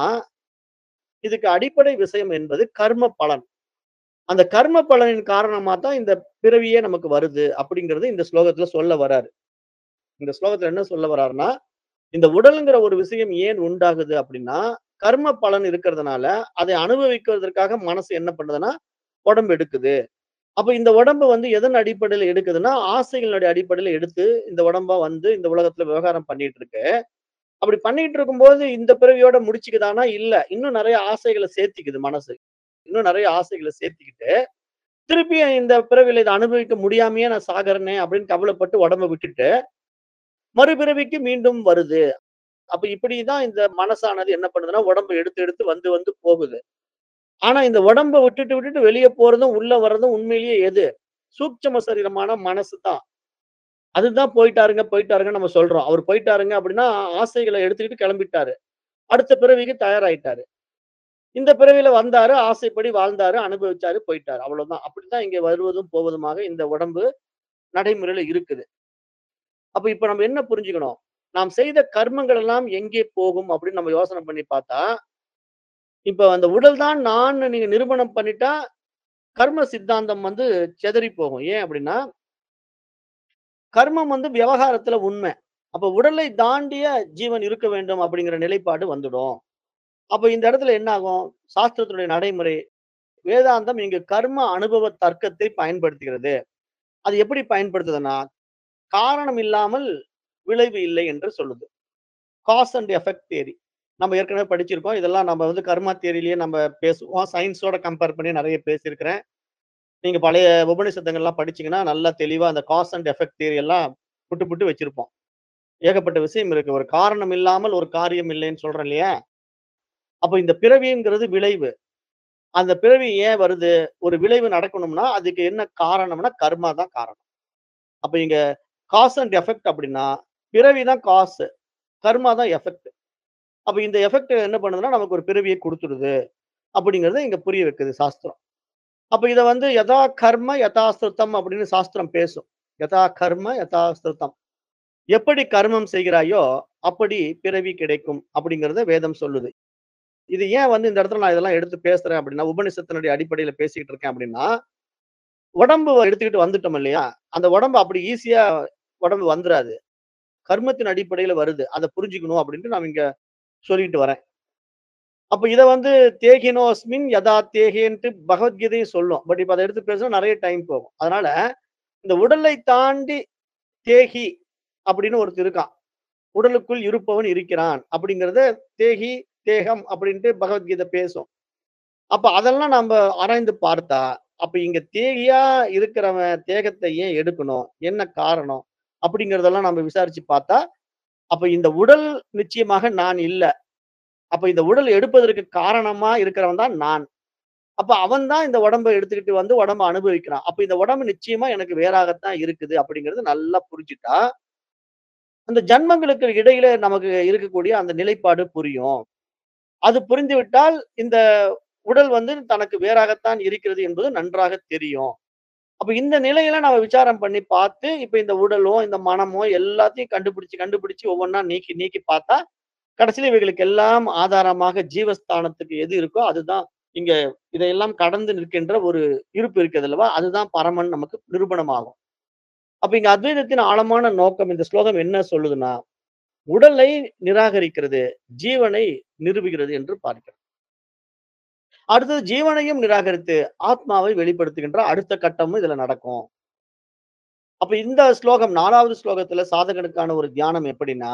இதுக்கு அடிப்படை விஷயம் என்பது கர்ம பலன். அந்த கர்ம பலனின் காரணமா தான் இந்த பிறவியே நமக்கு வருது அப்படிங்கிறது இந்த ஸ்லோகத்துல சொல்ல வராரு. இந்த ஸ்லோகத்துல என்ன சொல்ல வர்றாருன்னா, இந்த உடல்ங்கிற ஒரு விஷயம் ஏன் உண்டாகுது அப்படின்னா, கர்ம பலன் இருக்கிறதுனால, அதை அனுபவிக்கிறதற்காக மனசு என்ன பண்ணுதுன்னா, உடம்பு எடுக்குது. அப்ப இந்த உடம்பு வந்து எதன் அடிப்படையில எடுக்குதுன்னா, ஆசைகளினுடைய அடிப்படையில எடுத்து, இந்த உடம்பா வந்து இந்த உலகத்துல விவகாரம் பண்ணிட்டு இருக்கு. அப்படி பண்ணிட்டு இருக்கும்போது, இந்த பிறவியோட முடிச்சுக்குதான்னா, இல்ல. இன்னும் நெறைய ஆசைகள சேர்த்திக்குது மனசு. இன்னும் நெறைய ஆசைகள சேர்த்துக்கிட்டு, திருப்பியும் இந்த பிறவியில இத அனுபவிக்க முடியாமயே நான் சாகறேனே அப்படின்னு கவலைப்பட்டு உடம்ப விட்டுட்டு, மறுபிறவிக்கு மீண்டும் வருது. அப்ப இப்படிதான் இந்த மனசானது என்ன பண்ணுதுன்னா, உடம்ப எடுத்து எடுத்து வந்து வந்து போகுது. ஆனா இந்த உடம்ப விட்டுட்டு விட்டுட்டு வெளிய போறதும், உள்ள வர்றதும் உண்மையிலேயே எது? சூட்சும சரீரமான மனசு தான். அதுதான் போயிட்டாருங்க, போயிட்டாருங்கன்னு நம்ம சொல்றோம். அவரு போயிட்டாருங்க அப்படின்னா, ஆசைகள எடுத்துக்கிட்டு கெளம்பிட்டாரு. அடுத்த பிறவிக்கு தயாராயிட்டாரு. இந்த பிறவியில வந்தாரு, ஆசைப்படி வாழ்ந்தாரு, அனுபவிச்சாரு, போயிட்டாரு. அவ்வளவுதான். அப்படித்தான் இங்க வருவதும், போவதுமாக இந்த உடம்பு நடைமுறையில இருக்குது. அப்ப இப்ப நம்ம என்ன புரிஞ்சுக்கணும்? நாம் செய்த கர்மங்கள் எல்லாம் எங்கே போகும் அப்படின்னு நம்ம யோசனை பண்ணி பார்த்தா, இப்ப அந்த உடல் தான் நான்னு நீங்க நிரூபணம் பண்ணிட்டா, கர்ம சித்தாந்தம் வந்து சிதறி போகும். ஏன் அப்படின்னா, கர்மம் வந்து விவகாரத்துல உண்மை. அப்ப உடலை தாண்டிய ஜீவன் இருக்க வேண்டும் அப்படிங்கிற நிலைப்பாடு வந்துடும். அப்ப இந்த இடத்துல என்ன ஆகும்? சாஸ்திரத்துடைய நடைமுறை, வேதாந்தம் இங்கு கர்ம அனுபவ தர்க்கத்தை பயன்படுத்துகிறது. அது எப்படி பயன்படுத்துதுன்னா, காரணம் இல்லாமல் விளைவு இல்லை என்று சொல்லுது. Cause and effect theory. நம்ம ஏற்கனவே படிச்சிருக்கோம். இதெல்லாம் நம்ம வந்து கர்மா தியரியிலேயே நம்ம பேசுவோம். சயின்ஸோட கம்பேர் பண்ணி நெறைய பேசியிருக்கிறேன். நீங்க பழைய உபநிஷதங்கள்லாம் படிச்சீங்கன்னா, நல்லா தெளிவா அந்த காஸ் அண்ட் எஃபெக்ட் தியரி எல்லாம் புட்டு புட்டு வச்சிருப்போம். ஏகப்பட்ட விஷயம் இருக்கு. ஒரு காரணம் இல்லாமல் ஒரு காரியம் இல்லைன்னு சொல்றேன் இல்லையா? அப்ப இந்த பிறவிங்கிறது விளைவு. அந்த பிறவி ஏன் வருது? ஒரு விளைவு நடக்கணும்னா, அதுக்கு என்ன காரணம்னா, கர்மா தான் காரணம். அப்ப இங்க காஸ் அண்ட் எஃபெக்ட் அப்படின்னா, பிறவி தான் காசு, கர்மா தான் எஃபெக்ட். அப்ப இந்த எஃபெக்ட் என்ன பண்ணுதுன்னா, நமக்கு ஒரு பிறவிய குடுத்துடுது. அப்படிங்கிறத இங்க புரிய வைக்குது சாஸ்திரம். அப்ப இத வந்து யதா கர்ம யதா ஸ்ருதம் அப்படின்னு சாஸ்திரம் பேசும். யதா கர்ம யதா ஸ்ருதம். எப்படி கர்மம் செய்கிறாயோ, அப்படி பிறவி கிடைக்கும் அப்படிங்கிறத வேதம் சொல்லுது. இது ஏன் வந்து இந்த இடத்துல நான் இதெல்லாம் எடுத்து பேசுறேன் அப்படின்னா, உபநிஷத்தினுடைய அடிப்படையில பேசிக்கிட்டு இருக்கேன் அப்படின்னா, உடம்பு எடுத்துக்கிட்டு வந்துட்டோம் இல்லையா? அந்த உடம்பு அப்படி ஈஸியா உடம்பு வந்துராது. கர்மத்தின் அடிப்படையில வருது. அத புரிஞ்சுக்கணும் அப்படின்ட்டு நான் இங்க சொல்லிட்டு வரேன். அப்ப இத வந்து தேகினோஸ்மின் யதா தேகேன்ட்டு பகவத்கீதையும் சொல்லும். பட் இப்ப அத எடுத்து பேசுனா நெறைய டைம் போகும். அதனால இந்த உடலை தாண்டி தேகி அப்படின்னு ஒருத்தன் இருக்கான். உடலுக்குள் இருப்பவன் இருக்கிறான் அப்படிங்கிறத தேகி, தேகம் அப்படின்ட்டு பகவத்கீதை பேசும். அப்ப அதெல்லாம் நம்ப ஆராய்ந்து பார்த்தா, அப்ப இங்க தேகியா இருக்கிறவன் தேகத்தை ஏன் எடுக்கணும்? என்ன காரணம்? அப்படிங்கிறதெல்லாம் நம்ம விசாரிச்சு பார்த்தா, அப்ப இந்த உடல் நிச்சயமாக நான் இல்ல. அப்ப இந்த உடல் எடுப்பதற்கு காரணமா இருக்கிறவன் தான் நான். அப்ப அவன் தான் இந்த உடம்ப எடுத்துக்கிட்டு வந்து உடம்ப அனுபவிக்கிறான். அப்ப இந்த உடம்பு நிச்சயமா எனக்கு வேறாகத்தான் இருக்குது அப்படிங்கிறது நல்லா புரிஞ்சுட்டா, அந்த ஜன்மங்களுக்கு இடையில நமக்கு இருக்கக்கூடிய அந்த நிலைப்பாடு புரியும். அது புரிந்துவிட்டால் இந்த உடல் வந்து தனக்கு வேறாகத்தான் இருக்கிறது என்பது நன்றாக தெரியும். அப்ப இந்த நிலையில நம்ம விசாரம் பண்ணி பார்த்து, இப்ப இந்த உடலோ, இந்த மனமோ எல்லாத்தையும் கண்டுபிடிச்சு, கண்டுபிடிச்சு ஒவ்வொன்னா நீக்கி, நீக்கி பார்த்தா, கடைசியில இவைகளுக்கு எல்லாம் ஆதாரமாக ஜீவஸ்தானத்துக்கு எது இருக்கோ, அதுதான் இங்க இதையெல்லாம் கடந்து நிற்கின்ற ஒரு இருப்பு இருக்கிறது அல்லவா? அதுதான் பரமன் நமக்கு நிரூபணமாகும். அப்ப இங்க அத்வைதத்தின் ஆழமான நோக்கம் இந்த ஸ்லோகம் என்ன சொல்லுதுன்னா, உடலை நிராகரிக்கிறது, ஜீவனை நிரூபிக்கிறது என்று பார்க்கிறோம். அடுத்தது ஜீவனையும் நிராகரித்து ஆத்மாவை வெளிப்படுத்துகின்ற அடுத்த கட்டமும் இதுல நடக்கும். அப்ப இந்த ஸ்லோகம் நாலாவது ஸ்லோகத்துல சாதகனுக்கான ஒரு தியானம் எப்படின்னா,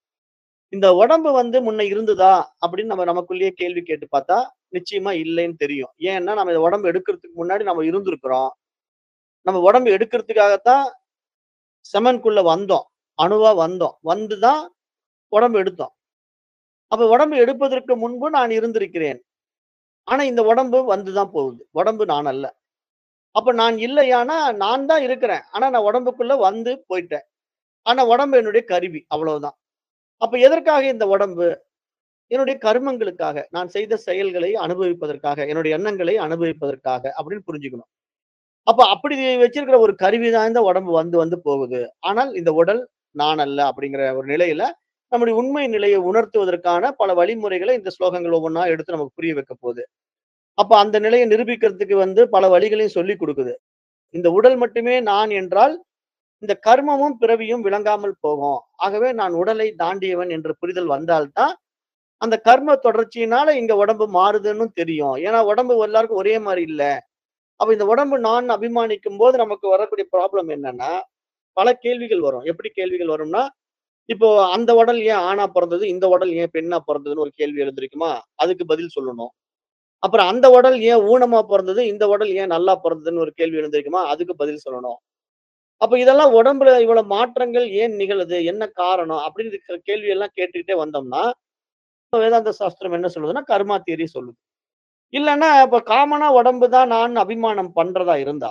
இந்த உடம்பு வந்து முன்ன இருந்ததா? அப்படின்னு நம்ம நமக்குள்ளேயே கேள்வி கேட்டு பார்த்தா, நிச்சயமா இல்லைன்னு தெரியும். ஏன்னா, நம்ம இந்த உடம்பு எடுக்கிறதுக்கு முன்னாடி நம்ம இருந்திருக்கிறோம். நம்ம உடம்பு எடுக்கிறதுக்காகத்தான் செமன்குள்ள வந்தோம். அணுவா வந்தோம். வந்து தான் உடம்பு எடுத்தோம். அப்ப உடம்பு எடுப்பதற்கு முன்பு நான் இருந்திருக்கிறேன். ஆனா, இந்த உடம்பு வந்து தான் போகுது. உடம்பு நான் அல்ல. அப்ப நான் இல்லையானா, நான் தான் இருக்கிறேன். ஆனா, நான் உடம்புக்குள்ள வந்து போயிட்டேன். ஆனா, உடம்பு என்னுடைய கருவி. அவ்வளவுதான். அப்ப எதற்காக இந்த உடம்பு? என்னுடைய கர்மங்களுக்காக. நான் செய்த செயல்களை அனுபவிப்பதற்காக, என்னுடைய எண்ணங்களை அனுபவிப்பதற்காக அப்படின்னு புரிஞ்சுக்கணும். அப்ப அப்படி வச்சிருக்கிற ஒரு கருவி தான் இந்த உடம்பு வந்து வந்து போகுது. ஆனால் இந்த உடல் நான் அல்ல அப்படிங்கிற ஒரு நிலையில, நம்முடைய உண்மை நிலையை உணர்த்துவதற்கான பல வழிமுறைகளை இந்த ஸ்லோகங்கள் ஒவ்வொன்னா எடுத்து நமக்கு புரிய வைக்க போகுது. அப்ப அந்த நிலையை நிரூபிக்கிறதுக்கு வந்து பல வழிகளையும் சொல்லிக் குடுக்குது. இந்த உடல் மட்டுமே நான் என்றால், இந்த கர்மமும் பிறவியும் விளங்காமல் போகும். ஆகவே நான் உடலை தாண்டியவன் என்ற புரிதல் வந்தால் தான், அந்த கர்ம தொடர்ச்சியினால இங்க உடம்பு மாறுதுன்னு தெரியும். ஏன்னா உடம்பு எல்லாருக்கும் ஒரே மாரி இல்ல. அப்ப இந்த உடம்பு நான் அபிமானிக்கும்போது நமக்கு வரக்கூடிய ப்ராப்ளம் என்னன்னா, பல கேள்விகள் வரும். எப்படி கேள்விகள் வரும்னா, இப்போ அந்த உடல் ஏன் ஆணா பொறந்தது? இந்த உடல் ஏன் பெண்ணா பொறந்ததுன்னு ஒரு கேள்வி எழுந்திருக்குமா? அதுக்கு பதில் சொல்லணும். அப்புறம் அந்த உடல் ஏன் ஊனமா பொறந்தது? இந்த உடல் ஏன் நல்லா பொறந்ததுன்னு ஒரு கேள்வி எழுந்திருக்குமா? அதுக்கு பதில் சொல்லணும். அப்ப இதெல்லாம் உடம்புல இவ்வளவு மாற்றங்கள் ஏன் நிகழுது? என்ன காரணம்? அப்படின்னு இருக்கிற கேள்வி எல்லாம் கேட்டுக்கிட்டே வந்தோம்னா, வேதாந்த சாஸ்திரம் என்ன சொல்லுதுன்னா, கர்மா தியரி சொல்லுது. இல்லன்னா, இப்ப காமனா உடம்பு தான் நான் அபிமானம் பண்றதா இருந்தா,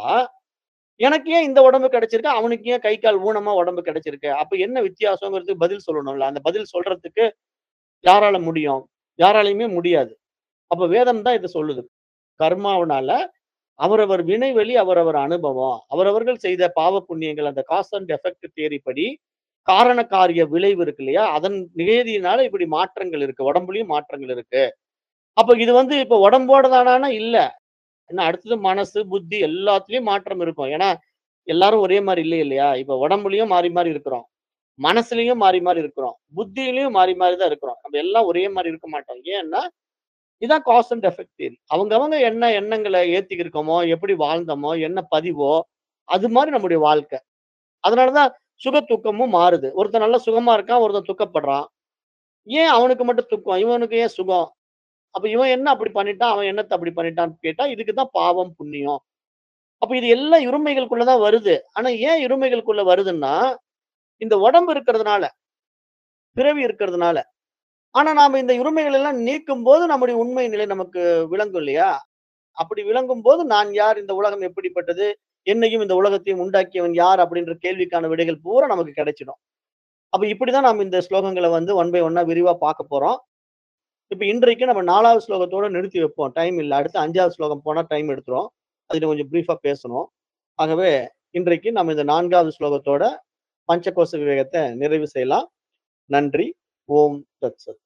எனக்கு ஏன் இந்த உடம்பு கிடைச்சிருக்கு? அவனுக்கு ஏன் கை, கால் ஊனமா உடம்பு கிடைச்சிருக்கு? அப்ப என்ன வித்தியாசங்கிறதுக்கு பதில் சொல்லணும்ல. அந்த பதில் சொல்றதுக்கு யாரால முடியும்? யாராலயுமே முடியாது. அப்ப வேதம் தான் இத சொல்லுது. கர்மாவனால அவரவர் வினைவெளி, அவரவர் அனுபவம். அவரவர்கள் செய்த பாவ புண்ணியங்கள் அந்த காஸ் அண்ட் எஃபெக்ட் தியரி படி, காரண காரிய விளைவு இருக்கு இல்லையா? அதன் நியதியினால இப்படி மாற்றங்கள் இருக்கு. உடம்புலயும் மாற்றங்கள் இருக்கு. அப்ப இது வந்து இப்ப உடம்போட தானான்னா இல்ல. இன்னும் அடுத்தது மனசு, புத்தி எல்லாத்துலயும் மாற்றம் இருக்கும். ஏன்னா, எல்லாரும் ஒரே மாரி இல்லை இல்லையா? இப்ப உடம்புலயும் மாறி, மாறி இருக்கிறோம். மனசுலயும் மாறி, மாறி இருக்கிறோம். புத்தியிலயும் மாறி, மாறி தான் இருக்கிறோம். நம்ம எல்லாம் ஒரே மாரி இருக்க மாட்டோம். ஏன்னா, இதான் காஸ் அண்ட் எஃபெக்ட் தியரி. அவங்கவங்க என்ன எண்ணங்கள ஏத்திக்கிருக்கோமோ, எப்படி வாழ்ந்தோமோ, என்ன பதிவோ, அது மாரி நம்முடைய வாழ்க்கை. அதனால தான் சுக, துக்கமும் மாறுது. ஒருத்தன் நல்லா சுகமா இருக்கான், ஒருத்தன் துக்கப்படுறான். ஏன் அவனுக்கு மட்டும் துக்கம்? இவனுக்கு ஏன் சுகம்? அப்ப இவன் என்ன அப்படி பண்ணிட்டான்? அவன் என்னத்த அப்படி பண்ணிட்டான்னு கேட்டா, இதுக்கு தான் பாவம், புண்ணியம். அப்ப இது எல்லாம் இருமைகளுக்குள்ள தான் வருது. ஆனா ஏன் இருமைகளுக்குள்ள வருதுன்னா, இந்த உடம்பு இருக்கிறதுனால, பிறவி இருக்கிறதுனால. ஆனா நாம இந்த இருமைகள் எல்லாம் நீக்கும்போது நம்முடைய உண்மை நிலை நமக்கு விளங்கும் இல்லையா? அப்படி விளங்கும்போது நான் யார்? இந்த உலகம் எப்படிப்பட்டது? என்னையும் இந்த உலகத்தையும் உண்டாக்கியவன் யார்? அப்படின்ற கேள்விக்கான விடைகள் பூரா நமக்கு கிடைச்சிடும். அப்ப இப்படிதான் நாம இந்த ஸ்லோகங்கள வந்து ஒன் பை ஒன்னா விரிவா பார்க்க போறோம். இப்ப இன்றைக்கு நம்ம நாலாவது ஸ்லோகத்தோட நிறுத்தி வைப்போம். டைம் இல்ல. அடுத்து ஐந்தாவது ஸ்லோகம் போனா டைம் எடுத்துரும். அதுல கொஞ்சம் பிரீஃபா பேசணும். ஆகவே இன்றைக்கு நம்ம இந்த நான்காவது ஸ்லோகத்தோட பஞ்சகோச விவேகத்த நிறைவு செய்யலாம். நன்றி. ஓம் தத் சத்.